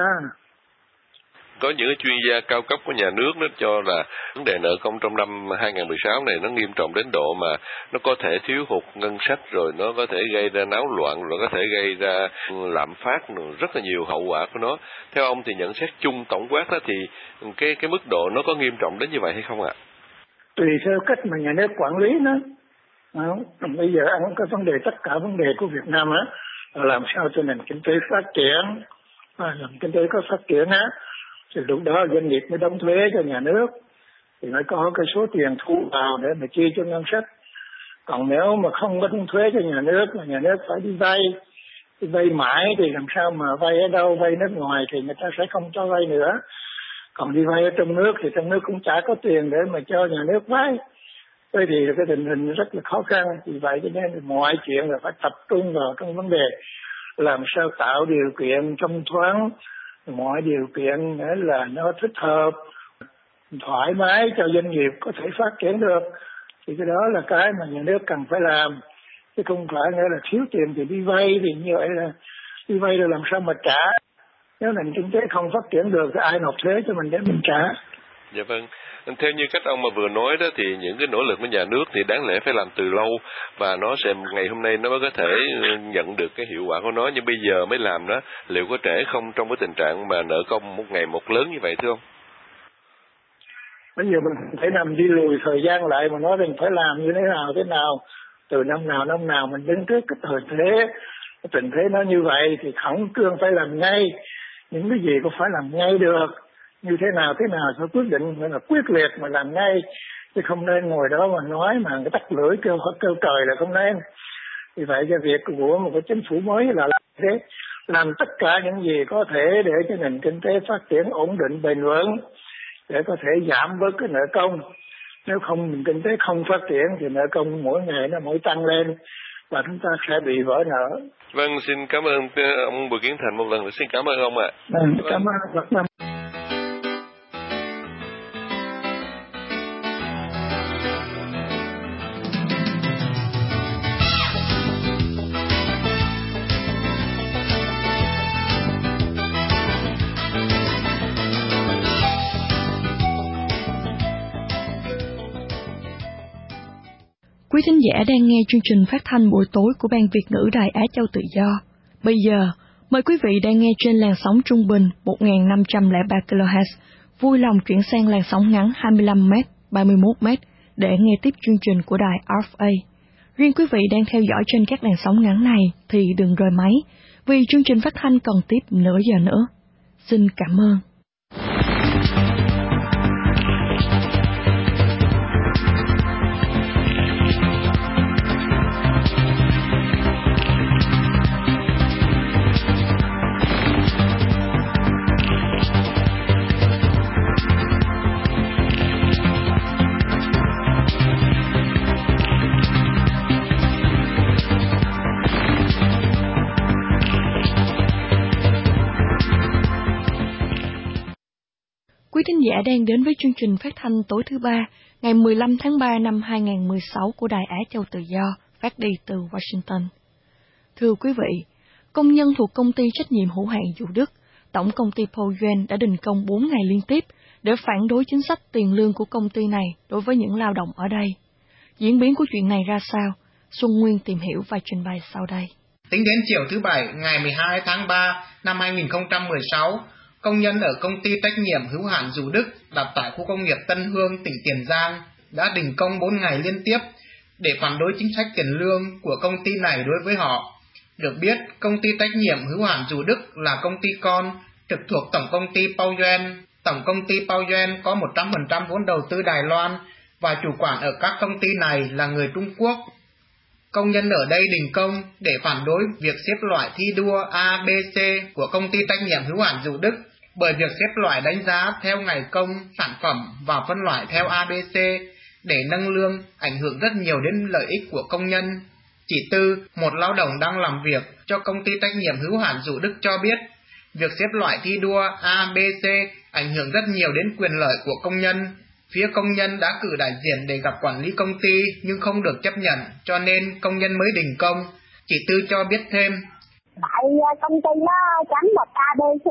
Có những chuyên gia cao cấp của nhà nước nó cho là vấn đề nợ công trong năm 2016 này nó nghiêm trọng đến độ mà nó có thể thiếu hụt ngân sách, rồi nó có thể gây ra náo loạn, rồi có thể gây ra lạm phát, rất là nhiều hậu quả của nó. Theo ông thì nhận xét chung tổng quát đó thì cái mức độ nó có nghiêm trọng đến như vậy hay không ạ? Tùy theo cách mà nhà nước quản lý nó. Bây giờ ăn cái vấn đề, tất cả vấn đề của Việt Nam á là làm sao cho nền kinh tế phát triển, làm kinh tế có phát triển á, thì lúc đó doanh nghiệp mới đóng thuế cho nhà nước, thì mới có cái số tiền thu vào để mà chi cho ngân sách. Còn nếu mà không có thu thuế cho nhà nước mà nhà nước phải đi vay mãi thì làm sao mà vay ở đâu, vay nước ngoài thì người ta sẽ không cho vay nữa. Còn đi vay ở trong nước thì trong nước cũng chả có tiền để mà cho nhà nước vay. Thế thì cái tình hình rất là khó khăn. Vì vậy cho nên mọi chuyện là phải tập trung vào trong vấn đề làm sao tạo điều kiện thông thoáng, mọi điều kiện là nó thích hợp, thoải mái cho doanh nghiệp có thể phát triển được. Thì cái đó là cái mà nhà nước cần phải làm, chứ không phải nữa là thiếu tiền thì đi vay. Thì như vậy là đi vay rồi làm sao mà trả? Nếu nền kinh tế không phát triển được thì ai nộp thuế cho mình để mình trả? Dạ vâng. Theo như cách ông mà vừa nói đó thì những cái nỗ lực của nhà nước thì đáng lẽ phải làm từ lâu, và nó sẽ ngày hôm nay nó mới có thể nhận được cái hiệu quả của nó, nhưng bây giờ mới làm đó, liệu có trễ không trong cái tình trạng mà nợ công một ngày một lớn như vậy thưa ông? Bây giờ mình phải nằm đi lùi thời gian lại mà nói rằng phải làm như thế nào, từ năm nào mình đứng trước cái thời thế, cái tình thế nó như vậy thì khẩn trương phải làm ngay. Những cái gì cũng phải làm ngay được, như thế nào phải quyết định, phải là quyết liệt mà làm ngay, chứ không nên ngồi đó mà nói mà cái tắt lưỡi kêu trời là không nên. Vì vậy cái việc của một cái chính phủ mới là thế, làm tất cả những gì có thể để cho nền kinh tế phát triển ổn định bền vững, để có thể giảm bớt cái nợ công. Nếu không nền kinh tế không phát triển thì nợ công mỗi ngày nó mỗi tăng lên và chúng ta sẽ bị vỡ nợ. Vâng, xin cảm ơn ông Bùi Kiến Thành một lần nữa. Xin cảm ơn ông ạ. Cảm ơn Phật Nam. Quý thính giả đang nghe chương trình phát thanh buổi tối của Ban Việt ngữ Đài Á Châu Tự Do. Bây giờ, mời quý vị đang nghe trên làn sóng trung bình 1503 kHz, vui lòng chuyển sang làn sóng ngắn 25m, 31m để nghe tiếp chương trình của đài RFA. Riêng quý vị đang theo dõi trên các làn sóng ngắn này thì đừng rời máy, vì chương trình phát thanh còn tiếp nửa giờ nữa. Xin cảm ơn. Quý thính giả đang đến với chương trình phát thanh tối thứ ba, ngày 15 tháng 3 năm 2016 của Đài Á Châu Tự Do, phát đi từ Washington. Thưa quý vị, công nhân thuộc công ty trách nhiệm hữu hạn Dụ Đức, tổng công ty Poyuan đã đình công 4 ngày liên tiếp để phản đối chính sách tiền lương của công ty này đối với những lao động ở đây. Diễn biến của chuyện này ra sao? Xuân Nguyên tìm hiểu và trình bày sau đây. Tính đến chiều thứ Bảy, ngày 12 tháng 3 năm 2016, công nhân ở công ty trách nhiệm hữu hạn Dụ Đức đặt tại khu công nghiệp Tân Hương, tỉnh Tiền Giang đã đình công 4 ngày liên tiếp để phản đối chính sách tiền lương của công ty này đối với họ. Được biết, công ty trách nhiệm hữu hạn Dụ Đức là công ty con trực thuộc tổng công ty Poyuan. Tổng công ty Poyuan có 100% vốn đầu tư Đài Loan và chủ quản ở các công ty này là người Trung Quốc. Công nhân ở đây đình công để phản đối việc xếp loại thi đua A, B, C của công ty trách nhiệm hữu hạn Dụ Đức, bởi việc xếp loại đánh giá theo ngày công, sản phẩm và phân loại theo A, B, C để nâng lương ảnh hưởng rất nhiều đến lợi ích của công nhân. Chị Tư, một lao động đang làm việc cho công ty trách nhiệm hữu hạn Dụ Đức cho biết, việc xếp loại thi đua A, B, C ảnh hưởng rất nhiều đến quyền lợi của công nhân. Phía công nhân đã cử đại diện để gặp quản lý công ty nhưng không được chấp nhận, cho nên công nhân mới đình công. Chị Tư cho biết thêm. Tại công ty nó chấm một A, B, C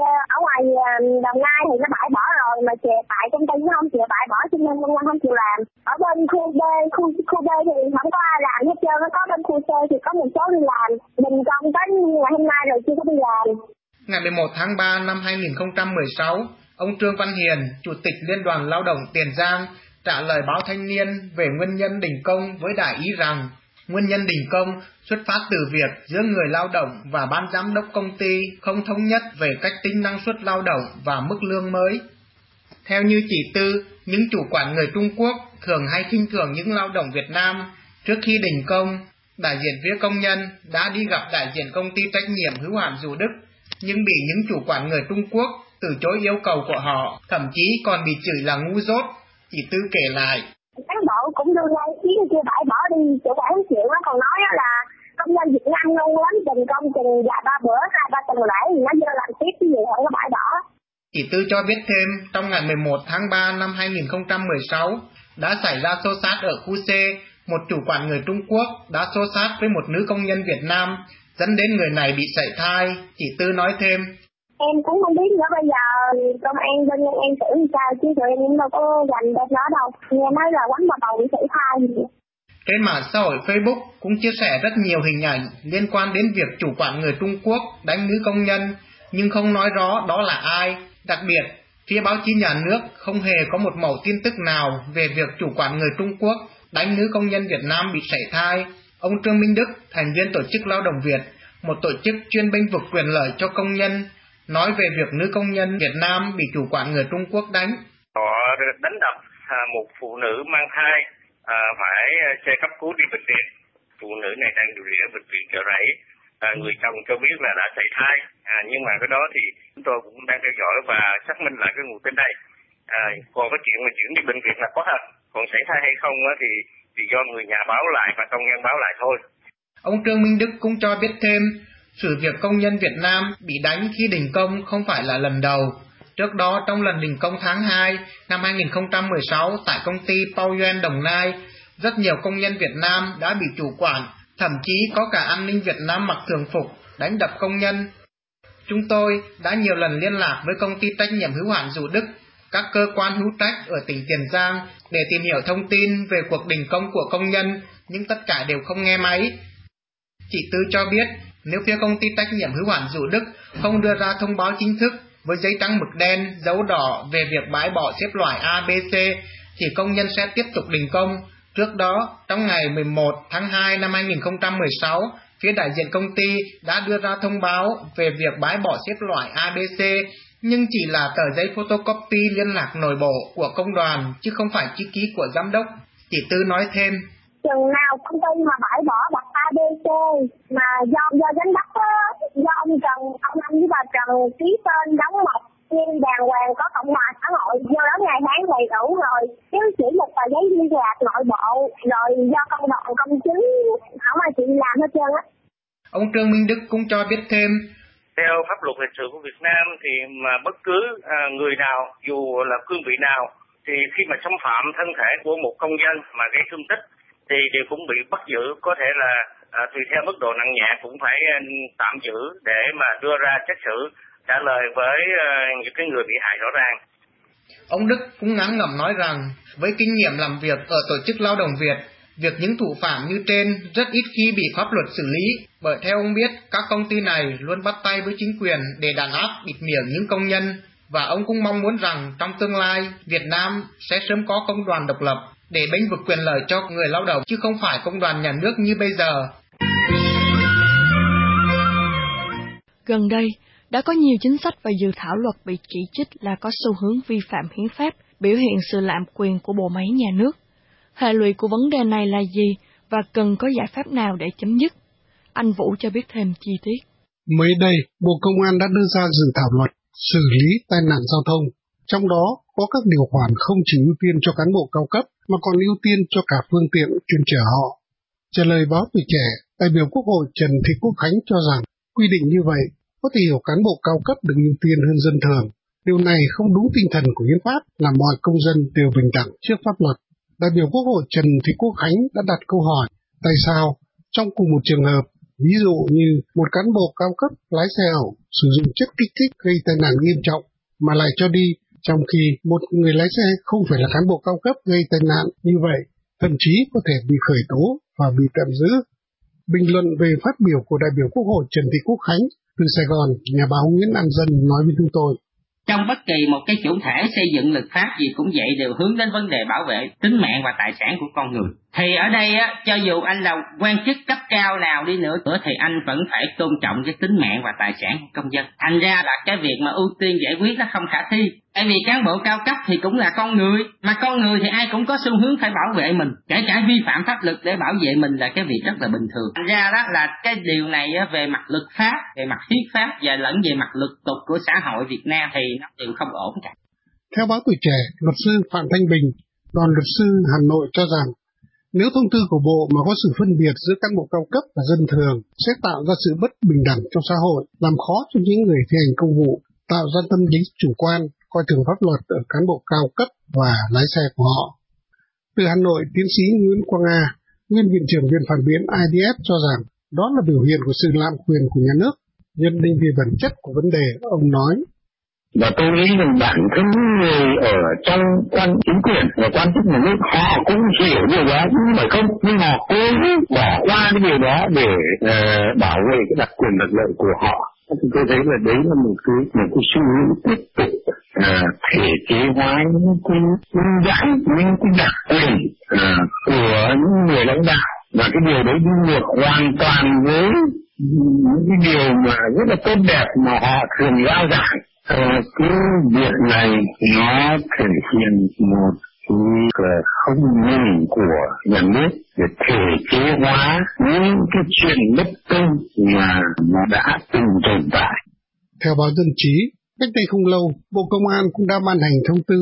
ở ngoài Đồng Nai thì nó bãi bỏ rồi, mà tại công ty nó không chịu bãi bỏ cho nên công nhân không chịu làm. Ở bên khu B, khu B thì không có ai làm hết trơn, nó có bên khu C thì có một số đi làm. Đình công tới ngày hôm nay rồi chưa có đi làm. Ngày 11 tháng 3 năm 2016, ông Trương Văn Hiền, Chủ tịch Liên đoàn Lao động Tiền Giang, trả lời báo Thanh niên về nguyên nhân đình công với đại ý rằng nguyên nhân đình công xuất phát từ việc giữa người lao động và ban giám đốc công ty không thống nhất về cách tính năng suất lao động và mức lương mới. Theo như chị Tư, những chủ quản người Trung Quốc thường hay khinh thường những lao động Việt Nam. Trước khi đình công, đại diện phía công nhân đã đi gặp đại diện công ty trách nhiệm hữu hạn Dụ Đức, nhưng bị những chủ quản người Trung Quốc từ chối yêu cầu của họ, thậm chí còn bị chửi là ngu dốt. Chị Tư kể lại. Cán bộ cũng đưa ra ý kiến chưa bãi bỏ đi, chủ quản chịu nó còn nói là công nhân Việt Nam ngu lắm, đình công chừng vài ba bữa, 2-3 tuần lễ thì nó vô làm tiếp cái gì không có bãi bỏ. Chị Tư cho biết thêm, trong ngày 11 tháng 3 năm 2016 đã xảy ra xô xát ở khu C, một chủ quản người Trung Quốc đã xô xát với một nữ công nhân Việt Nam, dẫn đến người này bị sảy thai. Chị Tư nói thêm. Em cũng không biết nữa, bây giờ công an bên nhân em xử như sao chứ tụi em đâu có dành bên đó đâu. Nghe nói là quánh bà bầu bị sảy thai gì. Trên mạng xã hội Facebook cũng chia sẻ rất nhiều hình ảnh liên quan đến việc chủ quản người Trung Quốc đánh nữ công nhân, nhưng không nói rõ đó là ai. Đặc biệt, phía báo chí nhà nước không hề có một mẩu tin tức nào về việc chủ quản người Trung Quốc đánh nữ công nhân Việt Nam bị sảy thai. Ông Trương Minh Đức, thành viên Tổ chức Lao động Việt, một tổ chức chuyên bênh vực quyền lợi cho công nhân, nói về việc nữ công nhân Việt Nam bị chủ quản người Trung Quốc đánh. Họ đánh đập một phụ nữ mang thai, phải xe cấp cứu đi bệnh viện. Phụ nữ này đang điều trị ở bệnh viện Chợ Rẫy. Người chồng cho biết là đã sảy thai, nhưng mà cái đó thì chúng tôi cũng đang theo dõi và xác minh lại cái nguồn tin đây. Còn cái chuyện mà chuyển đi bệnh viện là có thật, còn sảy thai hay không thì do người nhà báo lại và công nhân báo lại thôi. Ông Trương Minh Đức cũng cho biết thêm, sự việc công nhân Việt Nam bị đánh khi đình công không phải là lần đầu. Trước đó, trong lần đình công tháng 2 năm 2016 tại công ty Poyuan Đồng Nai, rất nhiều công nhân Việt Nam đã bị chủ quản, thậm chí có cả an ninh Việt Nam mặc thường phục, đánh đập công nhân. Chúng tôi đã nhiều lần liên lạc với công ty trách nhiệm hữu hạn Dụ Đức, các cơ quan hữu trách ở tỉnh Tiền Giang để tìm hiểu thông tin về cuộc đình công của công nhân, nhưng tất cả đều không nghe máy. Chị Tư cho biết, nếu phía công ty trách nhiệm hữu hạn Dụ Đức không đưa ra thông báo chính thức với giấy trắng mực đen, dấu đỏ về việc bãi bỏ xếp loại A, B, C, thì công nhân sẽ tiếp tục đình công. Trước đó, trong ngày 11 tháng 2 năm 2016, phía đại diện công ty đã đưa ra thông báo về việc bãi bỏ xếp loại A, B, C, nhưng chỉ là tờ giấy photocopy liên lạc nội bộ của công đoàn, chứ không phải chữ ký của giám đốc. Chị Tư nói thêm. Chừng nào công ty mà bãi bỏ đặt ABC mà do giám đốc á, do ông Anh với bà Trần ký tên đóng mộc nhưng đàng hoàng có cộng hòa xã hội do đó ngày tháng đầy đủ rồi, chứ chỉ một tờ giấy liên lạc nội bộ rồi do công đoàn công chứng không ai chịu làm hết trơn á. Ông Trương Minh Đức cũng cho biết thêm. Theo pháp luật lịch sử của Việt Nam thì mà bất cứ người nào dù là cương vị nào thì khi mà xâm phạm thân thể của một công dân mà gây thương tích thì đều cũng bị bắt giữ, có thể là tùy theo mức độ nặng nhẹ cũng phải tạm giữ để mà đưa ra xét xử, trả lời với những cái người bị hại rõ ràng. Ông Đức cũng ngán ngẩm nói rằng với kinh nghiệm làm việc ở Tổ chức Lao động Việt, việc những thủ phạm như trên rất ít khi bị pháp luật xử lý, bởi theo ông biết các công ty này luôn bắt tay với chính quyền để đàn áp bịt miệng những công nhân, và ông cũng mong muốn rằng trong tương lai Việt Nam sẽ sớm có công đoàn độc lập để bênh vực quyền lợi cho người lao động chứ không phải công đoàn nhà nước như bây giờ. Gần đây, đã có nhiều chính sách và dự thảo luật bị chỉ trích là có xu hướng vi phạm hiến pháp, biểu hiện sự lạm quyền của bộ máy nhà nước. Hệ lụy của vấn đề này là gì và cần có giải pháp nào để chấm dứt? Anh Vũ cho biết thêm chi tiết. Mới đây, Bộ Công an đã đưa ra dự thảo luật xử lý tai nạn giao thông. Trong đó có các điều khoản không chỉ ưu tiên cho cán bộ cao cấp mà còn ưu tiên cho cả phương tiện chuyên chở họ. Trả lời báo Tuổi Trẻ, đại biểu Quốc hội Trần Thị Quốc Khánh cho rằng quy định như vậy có thể hiểu cán bộ cao cấp được ưu tiên hơn dân thường. Điều này không đúng tinh thần của hiến pháp là mọi công dân đều bình đẳng trước pháp luật. Đại biểu Quốc hội Trần Thị Quốc Khánh đã đặt câu hỏi tại sao trong cùng một trường hợp, ví dụ như một cán bộ cao cấp lái xe ẩu sử dụng chất kích thích gây tai nạn nghiêm trọng mà lại cho đi, trong khi một người lái xe không phải là cán bộ cao cấp gây tai nạn như vậy, thậm chí có thể bị khởi tố và bị tạm giữ. Bình luận về phát biểu của đại biểu Quốc hội Trần Thị Quốc Khánh từ Sài Gòn, nhà báo Nguyễn An Dân nói với chúng tôi. Trong bất kỳ một cái chủ thể xây dựng luật pháp gì cũng vậy, đều hướng đến vấn đề bảo vệ tính mạng và tài sản của con người. Thì ở đây á, cho dù anh là quan chức cấp cao nào đi nữa thì anh vẫn phải tôn trọng cái tính mạng và tài sản của công dân. Thành ra là cái việc mà ưu tiên giải quyết nó không khả thi. Tại vì cán bộ cao cấp thì cũng là con người, mà con người thì ai cũng có xu hướng phải bảo vệ mình, kể cả vi phạm pháp luật để bảo vệ mình là cái việc rất là bình thường. Thành ra đó là cái điều này về mặt luật pháp, về mặt hiến pháp và lẫn về mặt luật tục của xã hội Việt Nam thì nó đều không ổn cả. Theo báo Tuổi Trẻ, luật sư Phạm Thanh Bình, đoàn luật sư Hà Nội cho rằng nếu thông tư của Bộ mà có sự phân biệt giữa cán bộ cao cấp và dân thường sẽ tạo ra sự bất bình đẳng trong xã hội, làm khó cho những người thi hành công vụ, tạo ra tâm lý chủ quan, coi thường pháp luật ở cán bộ cao cấp và lái xe của họ. Từ Hà Nội, tiến sĩ Nguyễn Quang A, nguyên viện trưởng Viện Phản biện IDF cho rằng đó là biểu hiện của sự lạm quyền của nhà nước. Nhận định về bản chất của vấn đề, ông nói. Và tôi nghĩ rằng bản thân người ở trong quan chính quyền và quan chức nhà nước họ cũng hiểu điều đó, nhưng mà cố bỏ qua cái điều đó để bảo vệ cái đặc quyền đặc lợi của họ. Tôi thấy là đấy là một cái xu hướng tiếp tục thể chế hóa những cái đặc quyền của những người lãnh đạo, và cái điều đấy đi ngược hoàn toàn với những cái điều mà rất là tốt đẹp mà họ thường giao giảng. Cái việc này nó thể hiện một cái không ngừng của nhà nước để thể chế hóa những cái chuyện bất công mà nó đã từng tồn tại. Theo báo Dân Trí, cách đây không lâu, Bộ Công an cũng đã ban hành thông tư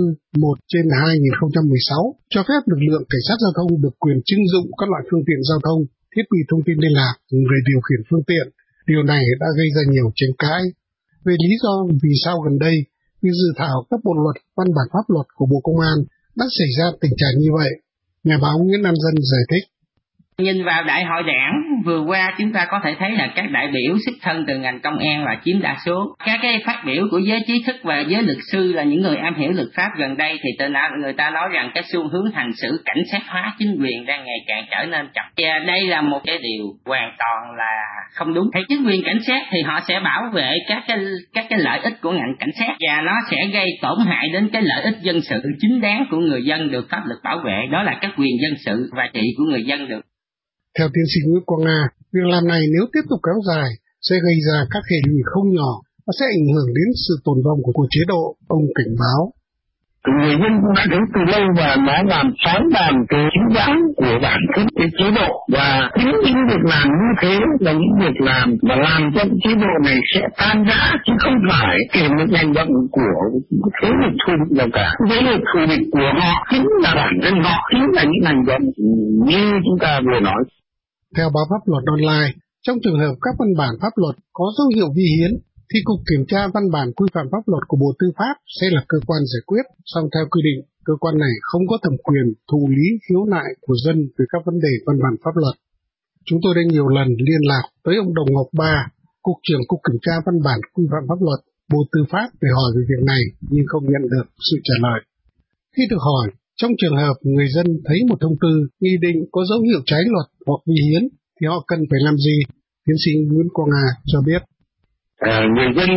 1/2016 cho phép lực lượng cảnh sát giao thông được quyền trưng dụng các loại phương tiện giao thông, thiết bị thông tin liên lạc, người điều khiển phương tiện. Điều này đã gây ra nhiều tranh cãi. Về lý do vì sao gần đây, việc dự thảo các bộ luật, văn bản pháp luật của Bộ Công an đã xảy ra tình trạng như vậy, nhà báo Nguyễn An Dân giải thích. Nhìn vào đại hội đảng vừa qua, chúng ta có thể thấy là các đại biểu xuất thân từ ngành công an là chiếm đa số. Các cái phát biểu của giới trí thức và giới luật sư là những người am hiểu luật pháp gần đây thì người ta nói rằng cái xu hướng hành xử cảnh sát hóa chính quyền đang ngày càng trở nên chậm. Và đây là một cái điều hoàn toàn là không đúng. Thì chính quyền cảnh sát thì họ sẽ bảo vệ các cái lợi ích của ngành cảnh sát, và nó sẽ gây tổn hại đến cái lợi ích dân sự chính đáng của người dân được pháp luật bảo vệ, đó là các quyền dân sự và trị của người dân được. Theo tiến sĩ Nguyễn Quang A, việc làm này nếu tiếp tục kéo dài sẽ gây ra các hệ lụy không nhỏ và sẽ ảnh hưởng đến sự tồn vong của chế độ, ông cảnh báo. Người dân cũng đã thấy từ lâu và nó làm sáng bàn cái chính đáng của bản thân cái chế độ, và những việc làm như thế là những việc làm mà làm cho chế độ này sẽ tan rã, chứ không phải kể một hành động của thế lực thù địch nào cả. Thế lực thù địch của họ chính là bản thân họ, chính là những hành động như chúng ta vừa nói. Theo báo pháp luật online, trong trường hợp các văn bản pháp luật có dấu hiệu vi hiến, thì Cục Kiểm tra Văn bản Quy phạm Pháp luật của Bộ Tư pháp sẽ là cơ quan giải quyết, song theo quy định, cơ quan này không có thẩm quyền thụ lý khiếu nại của dân về các vấn đề văn bản pháp luật. Chúng tôi đã nhiều lần liên lạc tới ông Đồng Ngọc Ba, Cục trưởng Cục Kiểm tra Văn bản Quy phạm Pháp luật, Bộ Tư pháp để hỏi về việc này nhưng không nhận được sự trả lời. Khi được hỏi, trong trường hợp người dân thấy một thông tư, nghị định có dấu hiệu trái luật hoặc vi hiến thì họ cần phải làm gì? Tiến sĩ Nguyễn Quang Nga cho biết. Người dân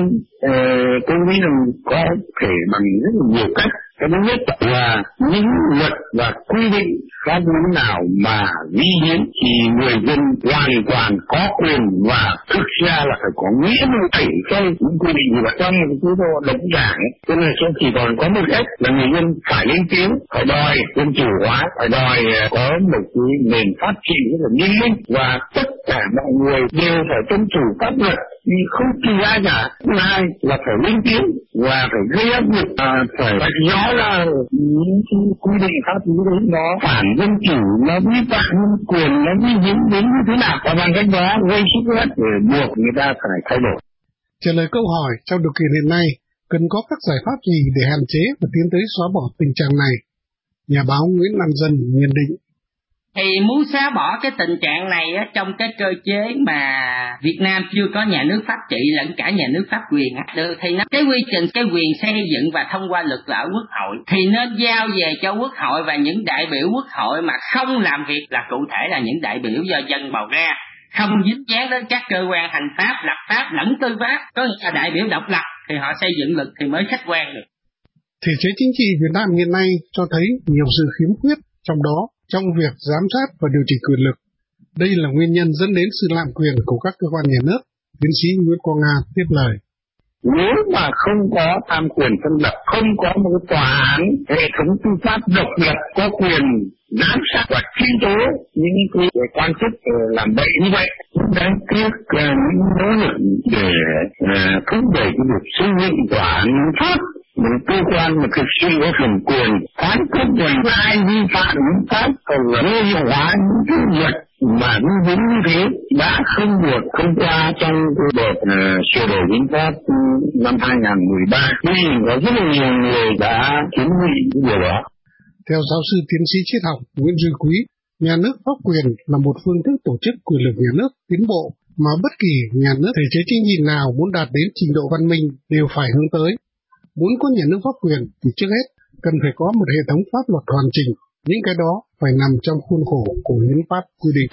tôi nghĩ rằng có thể bằng rất nhiều cách. Cái thứ nhất là những luật và quy định pháp lý nào mà vi hiến thì người dân hoàn toàn có quyền và thực ra là phải có nghĩa vụ tẩy chay những quy định gì vào trong cái chế độ độc đảng. Cho nên chỉ còn có một cách là người dân phải lên tiếng, phải đòi dân chủ hóa, phải đòi có một cái nền pháp trị rất là nghiêm minh và tất cả mọi người đều phải tuân thủ pháp luật vì không kỳ ai cả. Thứ hai là phải lên tiếng và phải gây áp lực, phải rõ là những cái quy định pháp lý đấy nó phản dân chủ, nó vi phạm nhân quyền, nó vi hiến đến như thế nào và bằng cách đó gây sức ép để buộc người ta phải thay đổi. Trả lời câu hỏi trong điều kiện hiện nay cần có các giải pháp gì để hạn chế và tiến tới xóa bỏ tình trạng này, nhà báo Nguyễn Nam Dân nhận định. Thì muốn xóa bỏ cái tình trạng này á, trong cái cơ chế mà Việt Nam chưa có nhà nước pháp trị lẫn cả nhà nước pháp quyền á, được thì cái quy trình, cái quyền xây dựng và thông qua luật ở Quốc hội thì nên giao về cho Quốc hội và những đại biểu Quốc hội mà không làm việc là cụ thể là những đại biểu do dân bầu ra, không dính dáng đến các cơ quan hành pháp, lập pháp lẫn tư pháp, có nghĩa là đại biểu độc lập thì họ xây dựng luật thì mới khách quan được. Thể chế chính trị Việt Nam hiện nay cho thấy nhiều sự khiếm khuyết, trong đó trong việc giám sát và điều chỉnh quyền lực. Đây là nguyên nhân dẫn đến sự lạm quyền của các cơ quan nhà nước. Tiến sĩ Nguyễn Quang Nga tiếp lời. Nếu mà không có tham quyền phân lập, không có một cái tòa án, hệ thống tư pháp độc lập có quyền giám sát và truy tố những cái quan chức làm bậy như vậy, đáng tiếc những nỗ lực để thúc đẩy cái việc xây dựng tòa án pháp, một cơ quan mà thực sự có thẩm quyền phán quyết về ai vi phạm những pháp còn là vô hiệu hóa những cái luật mà như thế đã không được thông qua trong cái đợt sửa đổi hiến pháp năm 2013. Tuy có rất là nhiều người đã kiến nghị cái điều đó. Theo giáo sư tiến sĩ triết học Nguyễn Duy Quý, nhà nước pháp quyền là một phương thức tổ chức quyền lực nhà nước tiến bộ mà bất kỳ nhà nước thể chế chính trị nào muốn đạt đến trình độ văn minh đều phải hướng tới. Muốn có nhà nước pháp quyền thì trước hết cần phải có một hệ thống pháp luật hoàn chỉnh, những cái đó phải nằm trong khuôn khổ của hiến pháp quy định.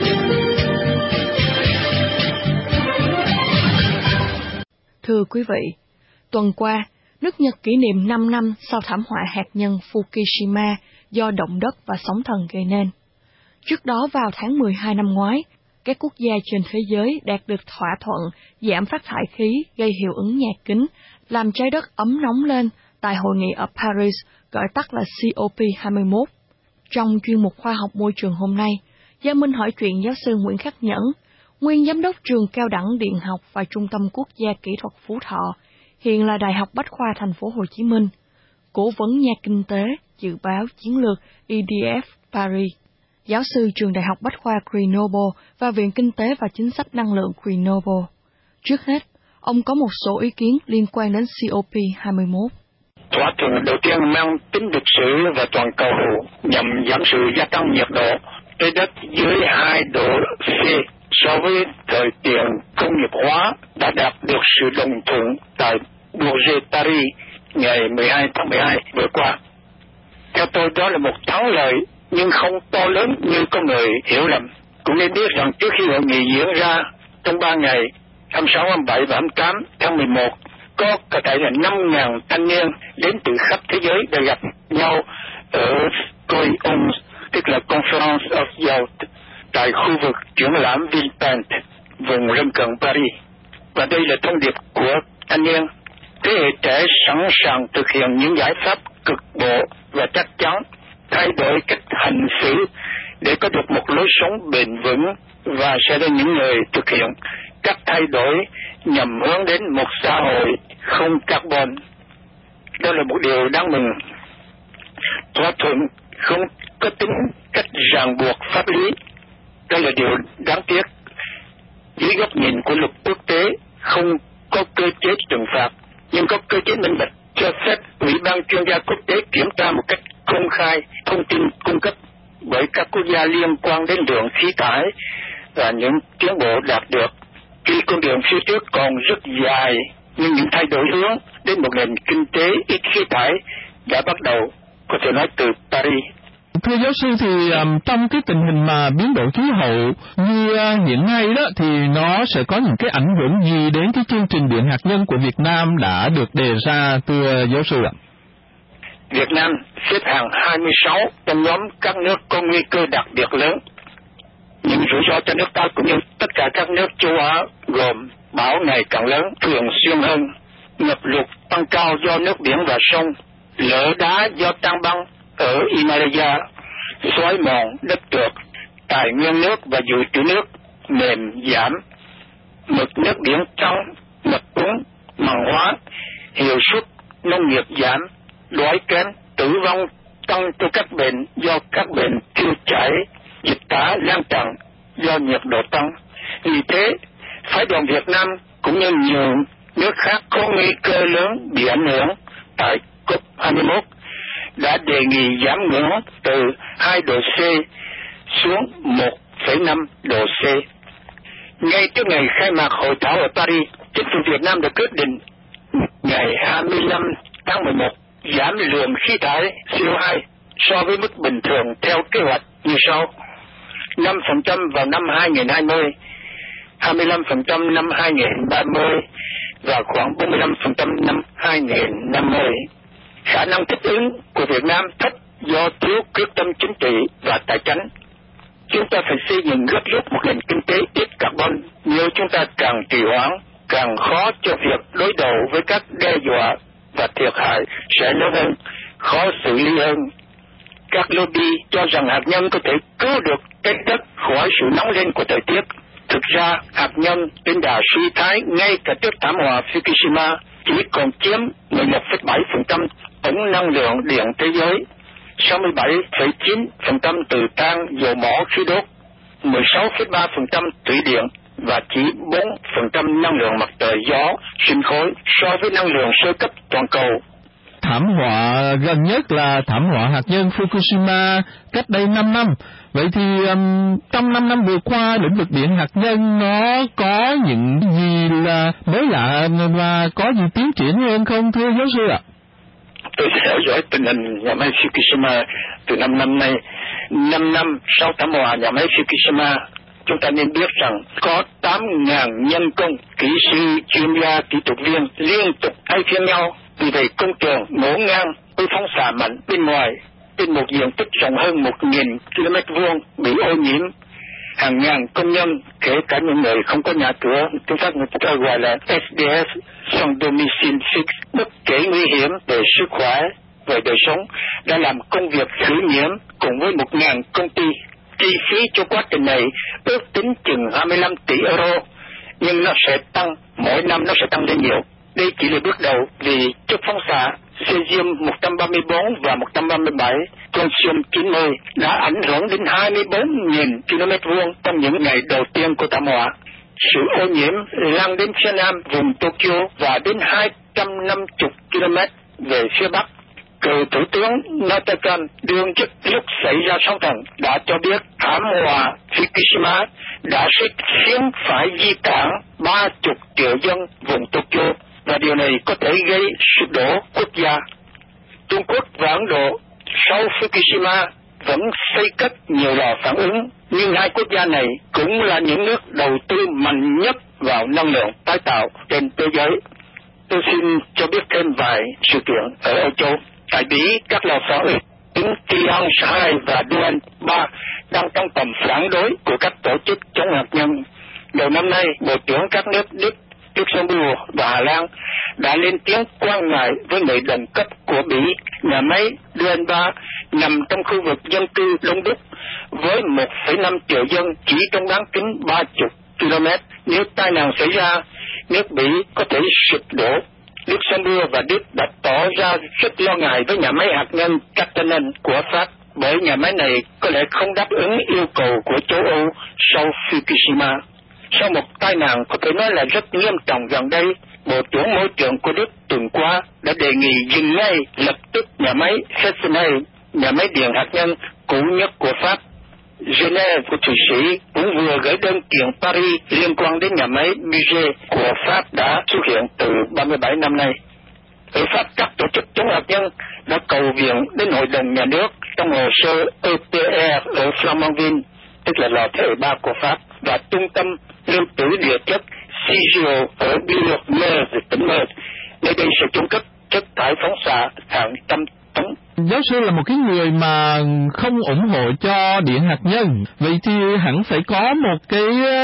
Thưa quý vị, tuần qua, nước Nhật kỷ niệm 5 năm sau thảm họa hạt nhân Fukushima do động đất và sóng thần gây nên. Trước đó vào tháng 12 năm ngoái, các quốc gia trên thế giới đạt được thỏa thuận giảm phát thải khí gây hiệu ứng nhà kính, làm trái đất ấm nóng lên tại hội nghị ở Paris, gọi tắt là COP21. Trong chuyên mục khoa học môi trường hôm nay, Gia Minh hỏi chuyện giáo sư Nguyễn Khắc Nhẫn, nguyên giám đốc trường Cao đẳng Điện học và Trung tâm Quốc gia Kỹ thuật Phú Thọ, hiện là Đại học Bách khoa Thành phố Hồ Chí Minh, cố vấn nhà kinh tế, dự báo chiến lược EDF Paris, giáo sư trường Đại học Bách khoa Grenoble và Viện Kinh tế và Chính sách Năng lượng Grenoble. Trước hết, ông có một số ý kiến liên quan đến COP21. Thỏa thuận đầu tiên mang tính lịch sử và toàn cầu nhằm giảm sự gia tăng nhiệt độ trái đất dưới 2 độ C so với thời tiền công nghiệp hóa đã đạt được sự đồng thuận tại Buenos Paris ngày 12 tháng 12 vừa qua. Theo tôi đó là một thắng lợi nhưng không to lớn như có người hiểu lầm. Cũng nên biết rằng trước khi hội nghị diễn ra trong 3 ngày 26, 27 và 28 tháng 11 có cả thể là 5.000 thanh niên đến từ khắp thế giới để gặp nhau ở COI11, tức là Conference of Youth, tại khu vực triển lãm Villepinte, vùng lân cận Paris. Và đây là thông điệp của thanh niên. Thế hệ trẻ sẵn sàng thực hiện những giải pháp cực bộ và chắc chắn, thay đổi cách hành xử để có được một lối sống bền vững và sẽ là những người thực hiện các thay đổi nhằm hướng đến một xã hội không carbon. Đó là một điều đáng mừng. Thỏa thuận không có tính cách ràng buộc pháp lý. Đó là điều đáng tiếc. Dưới góc nhìn của luật quốc tế, không có cơ chế trừng phạt, nhưng có cơ chế minh bạch cho phép Ủy ban chuyên gia quốc tế kiểm tra một cách công khai thông tin cung cấp bởi các quốc gia liên quan đến lượng khí thải và những tiến bộ đạt được. Tuy con đường phía trước còn rất dài, nhưng những thay đổi hướng đến một nền kinh tế ít khí thải đã bắt đầu, có thể nói từ Paris. Thưa giáo sư, thì trong cái tình hình mà biến đổi khí hậu như hiện nay đó, thì nó sẽ có những cái ảnh hưởng gì đến cái chương trình điện hạt nhân của Việt Nam đã được đề ra, thưa giáo sư ạ? Việt Nam xếp hạng 26 trong nhóm các nước có nguy cơ đặc biệt lớn. Những rủi ro cho nước ta cũng như tất cả các nước châu Á gồm bão ngày càng lớn, thường xuyên hơn, ngập lụt tăng cao do nước biển và sông, lở đá do tan băng ở Himalaya, xói mòn đất trượt, tài nguyên nước và dự trữ nước mềm giảm, mực nước biển tăng, ngập úng, mặn hóa, hiệu suất nông nghiệp giảm, đói kém, tử vong tăng cho các bệnh do các bệnh tiêu chảy, dịch tả lan tràn do nhiệt độ tăng. Vì thế, phái đoàn Việt Nam cũng như nhiều nước khác có nguy cơ lớn bị ảnh hưởng tại COP21 đã đề nghị giảm ngưỡng từ 2 độ C xuống 1,5 độ C. Ngay trước ngày khai mạc hội thảo ở Paris, chính phủ Việt Nam đã quyết định ngày 25 tháng 11 giảm lượng khí thải CO2 so với mức bình thường theo kế hoạch như sau: 5% vào năm 2020, 25% năm 2030 và khoảng 45% năm 2050. Khả năng thích ứng của Việt Nam thấp do thiếu quyết tâm chính trị và tài chính. Chúng ta phải xây dựng gấp rút một nền kinh tế ít carbon. Nếu chúng ta càng trì hoãn, càng khó cho việc đối đầu với các đe dọa và thiệt hại sẽ lớn hơn, khó xử lý hơn. Các lobby cho rằng hạt nhân có thể cứu được trái đất khỏi sự nóng lên của thời tiết. Thực ra, hạt nhân trên đà suy thoái ngay cả trước thảm họa Fukushima chỉ còn chiếm 11,7% tổng năng lượng điện thế giới, 67,9% từ than, dầu mỏ, khí đốt, 16,3% thủy điện và chỉ 4% năng lượng mặt trời, gió, sinh khối so với năng lượng sơ cấp toàn cầu. Thảm họa gần nhất là thảm họa hạt nhân Fukushima cách đây 5 năm. Vậy thì trong 5 năm vừa qua, lĩnh vực điện hạt nhân nó có những gì là mới lạ và có gì tiến triển hơn không, thưa giáo sư ạ? Tôi sẽ theo dõi tình hình nhà máy Fukushima từ 5 năm nay. 5 năm sau thảm họa nhà máy Fukushima, chúng ta nên biết rằng có 8.000 nhân công, kỹ sư, chuyên gia, kỹ thuật viên liên tục thay phiên nhau. Vì vậy công trường ngổn ngang với phóng xạ mạnh bên ngoài trên một diện tích rộng hơn 1.000 km2 bị ô nhiễm. Hàng ngàn công nhân, kể cả những người không có nhà cửa, chúng ta gọi là SDS, sans domicile fixe, bất kể nguy hiểm về sức khỏe, về đời sống, đã làm công việc thử nghiệm cùng với 1.000 công ty. Chi phí cho quá trình này ước tính chừng 25 tỷ euro, nhưng nó sẽ tăng, mỗi năm nó sẽ tăng lên nhiều. Đây chỉ là bước đầu vì chất phóng xạ cesium-134 và 137, Contium-90 đã ảnh hưởng đến 24.000 km2 trong những ngày đầu tiên của thảm họa. Sự ô nhiễm lan đến phía nam vùng Tokyo và đến 250 km về phía bắc. Cựu Thủ tướng Natakan đương chức lúc xảy ra sóng thần đã cho biết thảm họa Fukushima đã khiến phải di tản 30 triệu dân vùng Tokyo, và điều này có thể gây sụp đổ quốc gia. Trung Quốc và Ấn Độ sau Fukushima vẫn xây cất nhiều lò phản ứng, nhưng hai quốc gia này cũng là những nước đầu tư mạnh nhất vào năng lượng tái tạo trên thế giới. Tôi xin cho biết thêm vài sự kiện ở Âu Châu. Tại Bỉ, các lò phản ứng Tihange 2 và Duan 3 đang trong tầm phản đối của các tổ chức chống hạt nhân. Đầu năm nay, Bộ trưởng các nước Đức, Luxembourg và Hà Lan đã lên tiếng quan ngại với người đồng cấp của Bỉ. Nhà máy Duan 3 nằm trong khu vực dân cư đông đúc với 1,5 triệu dân chỉ trong bán kính 30 km. Nếu tai nạn xảy ra, nước Bỉ có thể sụp đổ. Luxembourg và Đức đã tỏ ra rất lo ngại với nhà máy hạt nhân Cattenom của Pháp, bởi nhà máy này có lẽ không đáp ứng yêu cầu của châu Âu sau Fukushima. Sau một tai nạn có thể nói là rất nghiêm trọng gần đây, Bộ trưởng Môi trường của Đức tuần qua đã đề nghị dừng ngay lập tức nhà máy Fessenheim, nhà máy điện hạt nhân cũ nhất của Pháp. Geneva của Thụy Sĩ cũng vừa gửi đơn kiện Paris liên quan đến nhà máy Bugey của Pháp đã xuất hiện từ 37 năm nay. Ở Pháp, các tổ chức chống hạt nhân đã cầu viện đến Hội đồng Nhà nước trong hồ sơ EPR ở Flamanville, tức là lò thế hệ 3 của Pháp, và trung tâm lưu trữ địa chất CIGO ở Bure-Meuse, tỉnh Meuse, nơi đây sẽ cung cấp chất thải phóng xạ hàng trăm tấn. Giáo sư là một cái người mà không ủng hộ cho điện hạt nhân, vậy thì hẳn phải có một cái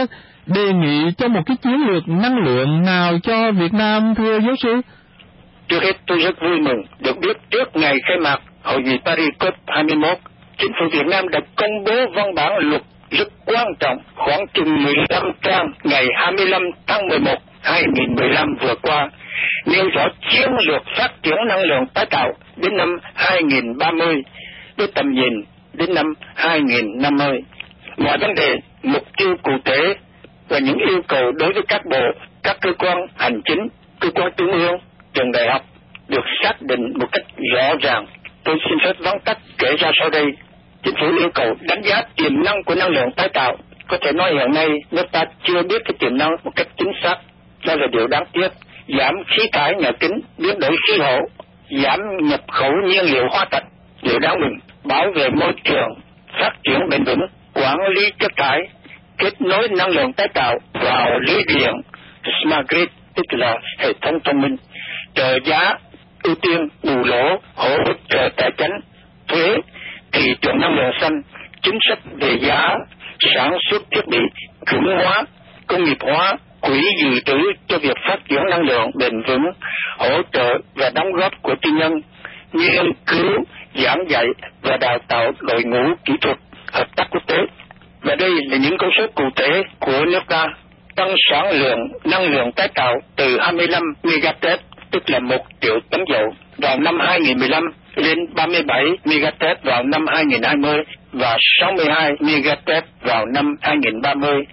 đề nghị cho một cái chiến lược năng lượng nào cho Việt Nam, thưa giáo sư? Trước hết tôi rất vui mừng được biết trước ngày khai mạc Hội nghị Paris COP21, chính phủ Việt Nam đã công bố văn bản luật rất quan trọng khoảng chừng 15 trang ngày 25 tháng 11 2015 vừa qua, nêu rõ chiến lược phát triển năng lượng tái tạo đến năm 2030 với tầm nhìn đến năm 2050. Mọi vấn đề, mục tiêu cụ thể và những yêu cầu đối với các bộ, các cơ quan hành chính, cơ quan trung ương, trường đại học được xác định một cách rõ ràng. Tôi xin phép vắn tắt kể ra sau đây. Chính phủ yêu cầu đánh giá tiềm năng của năng lượng tái tạo. Có thể nói hiện nay nước ta chưa biết cái tiềm năng một cách chính xác. Đó là điều đáng tiếc. Giảm khí thải nhà kính, biến đổi khí hậu, giảm nhập khẩu nhiên liệu hóa thạch, điều đáng mừng. Bảo vệ môi trường, phát triển bền vững, quản lý chất thải, kết nối năng lượng tái tạo vào lưới điện, smart grid, tức là hệ thống thông minh, trợ giá, ưu tiên, bù lỗ, hỗ trợ tài chính, thuế, thị trường năng lượng xanh, chính sách về giá, sản xuất thiết bị, khủng hóa, công nghiệp hóa, quỹ dự trữ cho việc phát triển năng lượng bền vững, hỗ trợ và đóng góp của tư nhân, nghiên cứu, giảng dạy và đào tạo đội ngũ kỹ thuật, hợp tác quốc tế. Và đây là những con số cụ thể của nước ta. Tăng sản lượng năng lượng tái tạo từ 25 MW, tức là 1 triệu tấn dầu vào năm 2015 lên 37 MW vào năm 2020 và 62 MW vào năm 2030,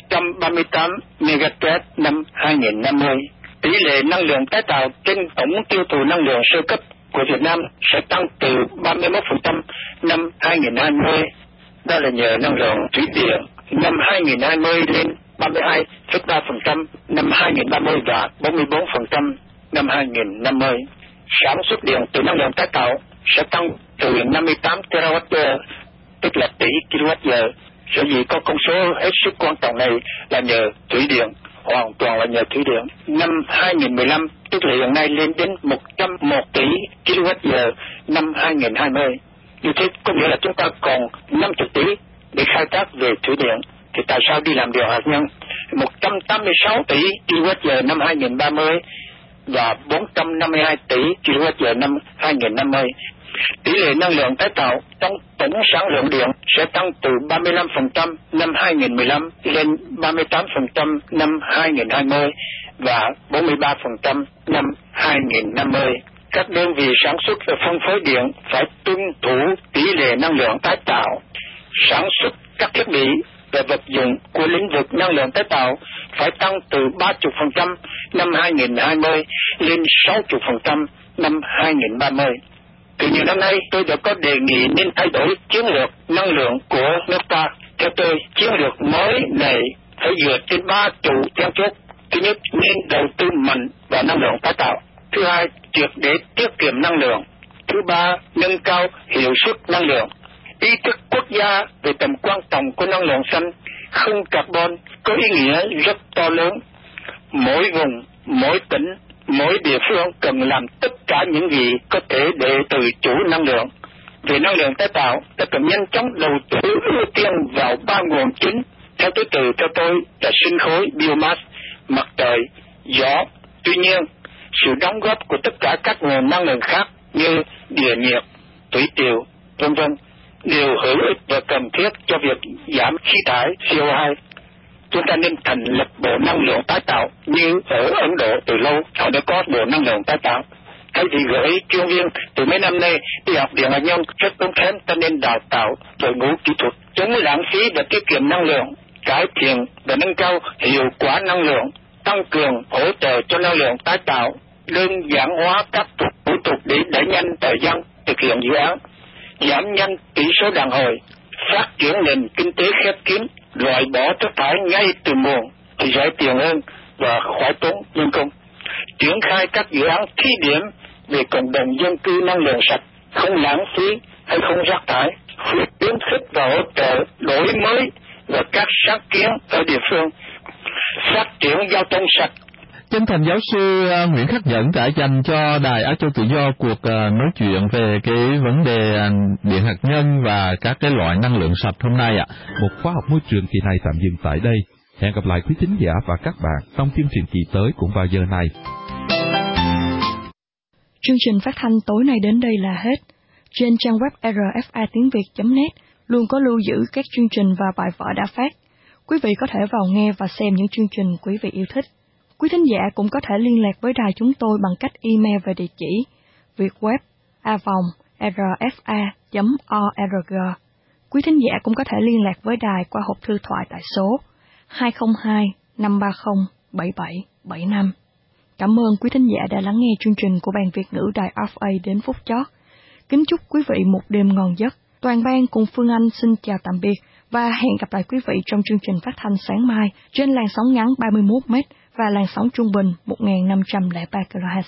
138 MW năm 2050. Tỷ lệ năng lượng tái tạo trên tổng tiêu thụ năng lượng sơ cấp của Việt Nam sẽ tăng từ 31% năm 2020. Đó là nhờ năng lượng thủy điện năm 2020 lên 32,3% năm 2030 và 44% năm 2050. Sản xuất điện từ năng lượng tái tạo sẽ tăng từ 58 TWh, tức là tỷ kWh. Sở dĩ có con số hết sức quan trọng này là nhờ thủy điện, hoàn toàn là nhờ thủy điện. Năm 2015, tức là hiện nay lên đến 101 tỷ kWh năm 2020. Như thế có nghĩa là chúng ta còn 50 tỷ để khai thác về thủy điện. Thì tại sao đi làm điện hạt nhân? 186 tỷ kWh năm 2030 và 452 tỷ kWh năm 2050. Tỷ lệ năng lượng tái tạo trong tổng sản lượng điện sẽ tăng từ 35% năm 2015 lên 38% năm 2020 và 43% năm 2050. Các đơn vị sản xuất và phân phối điện phải tuân thủ tỷ lệ năng lượng tái tạo. Sản xuất các thiết bị và vật dụng của lĩnh vực năng lượng tái tạo phải tăng từ 30% năm 2020 lên 60% năm 2030. Từ nhiều năm nay, tôi đã có đề nghị nên thay đổi chiến lược năng lượng của nước ta. Theo tôi, chiến lược mới này phải dựa trên 3 trụ then chốt. Thứ nhất, nên đầu tư mạnh vào năng lượng tái tạo. Thứ hai, triệt để tiết kiệm năng lượng. Thứ ba, nâng cao hiệu suất năng lượng. Ý thức quốc gia về tầm quan trọng của năng lượng xanh không carbon có ý nghĩa rất to lớn. Mỗi vùng, mỗi tỉnh, mỗi địa phương cần làm tất cả những gì có thể để tự chủ năng lượng. Về năng lượng tái tạo, ta cần nhanh chóng đầu tư ưu tiên vào 3 nguồn chính. Theo thứ tự cho tôi là sinh khối, biomass, mặt trời, gió. Tuy nhiên, sự đóng góp của tất cả các nguồn năng lượng khác như địa nhiệt, thủy triều, v.v. đều hữu ích và cần thiết cho việc giảm khí thải CO2. Chúng ta nên thành lập bộ năng lượng tái tạo như ở Ấn Độ từ lâu, họ đã có bộ năng lượng tái tạo. Thay vì gửi chuyên viên từ mấy năm nay đi học điện hạt nhân rất tốn kém, ta nên đào tạo đội ngũ kỹ thuật chống lãng phí và tiết kiệm năng lượng, cải thiện và nâng cao hiệu quả năng lượng, tăng cường hỗ trợ cho năng lượng tái tạo, đơn giản hóa các thủ tục để đẩy nhanh thời gian thực hiện dự án, giảm nhanh tỷ số đàn hồi, phát triển nền kinh tế khép kín, loại bỏ chất thải ngay từ nguồn thì rẻ tiền hơn và khỏi tốn nhân công. Triển khai các dự án thí điểm về cộng đồng dân cư năng lượng sạch, không lãng phí hay không rác thải, khuyến khích và hỗ trợ đổi mới và các sáng kiến ở địa phương, phát triển giao thông sạch. Chân thành giáo sư Nguyễn Khắc Nhẫn đã dành cho Đài Á Châu Tự Do cuộc nói chuyện về cái vấn đề điện hạt nhân và các cái loại năng lượng sạch hôm nay ạ. Một khóa học môi trường kỳ này tạm dừng tại đây. Hẹn gặp lại quý thính giả và các bạn trong chương trình kỳ tới cũng vào giờ này. Chương trình phát thanh tối nay đến đây là hết. Trên trang web rfa.tiếng.việt.net luôn có lưu giữ các chương trình và bài vở đã phát. Quý vị có thể vào nghe và xem những chương trình quý vị yêu thích. Quý thính giả cũng có thể liên lạc với đài chúng tôi bằng cách email về địa chỉ vietweb@rfa.org. Quý thính giả cũng có thể liên lạc với đài qua hộp thư thoại tại số 202 530 7775. Cảm ơn quý thính giả đã lắng nghe chương trình của Ban Việt ngữ Đài RFA đến phút chót. Kính chúc quý vị một đêm ngon giấc. Toàn ban cùng Phương Anh xin chào tạm biệt và hẹn gặp lại quý vị trong chương trình phát thanh sáng mai trên làn sóng ngắn 31m và làn sóng trung bình 1503 kHz.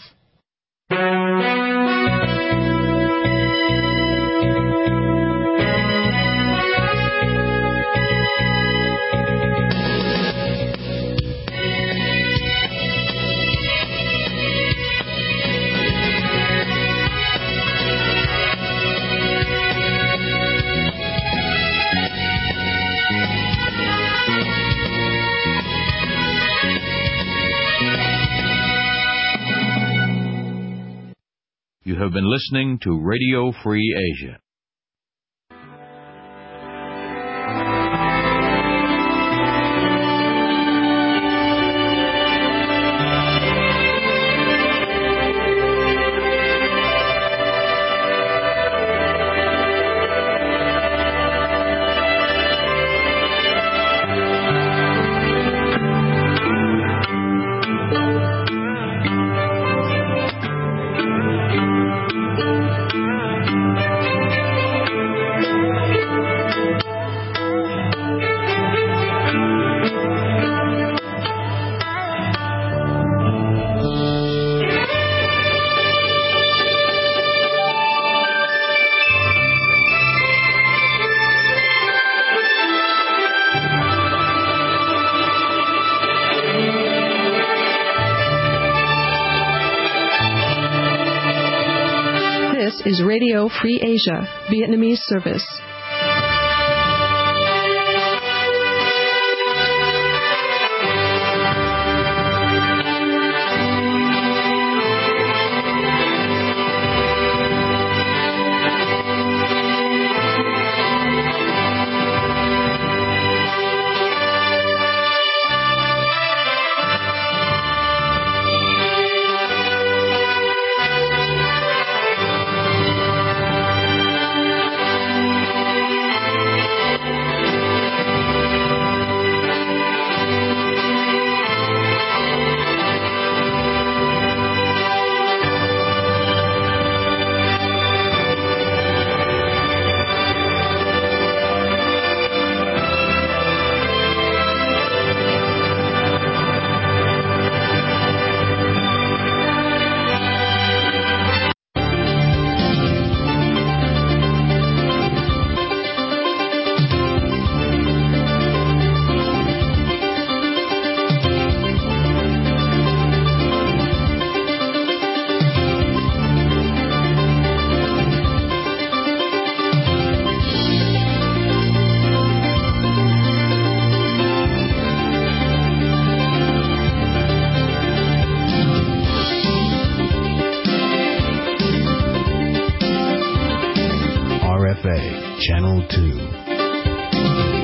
You have been listening to Radio Free Asia. Is Radio Free Asia, Vietnamese service. RFA, Channel 2.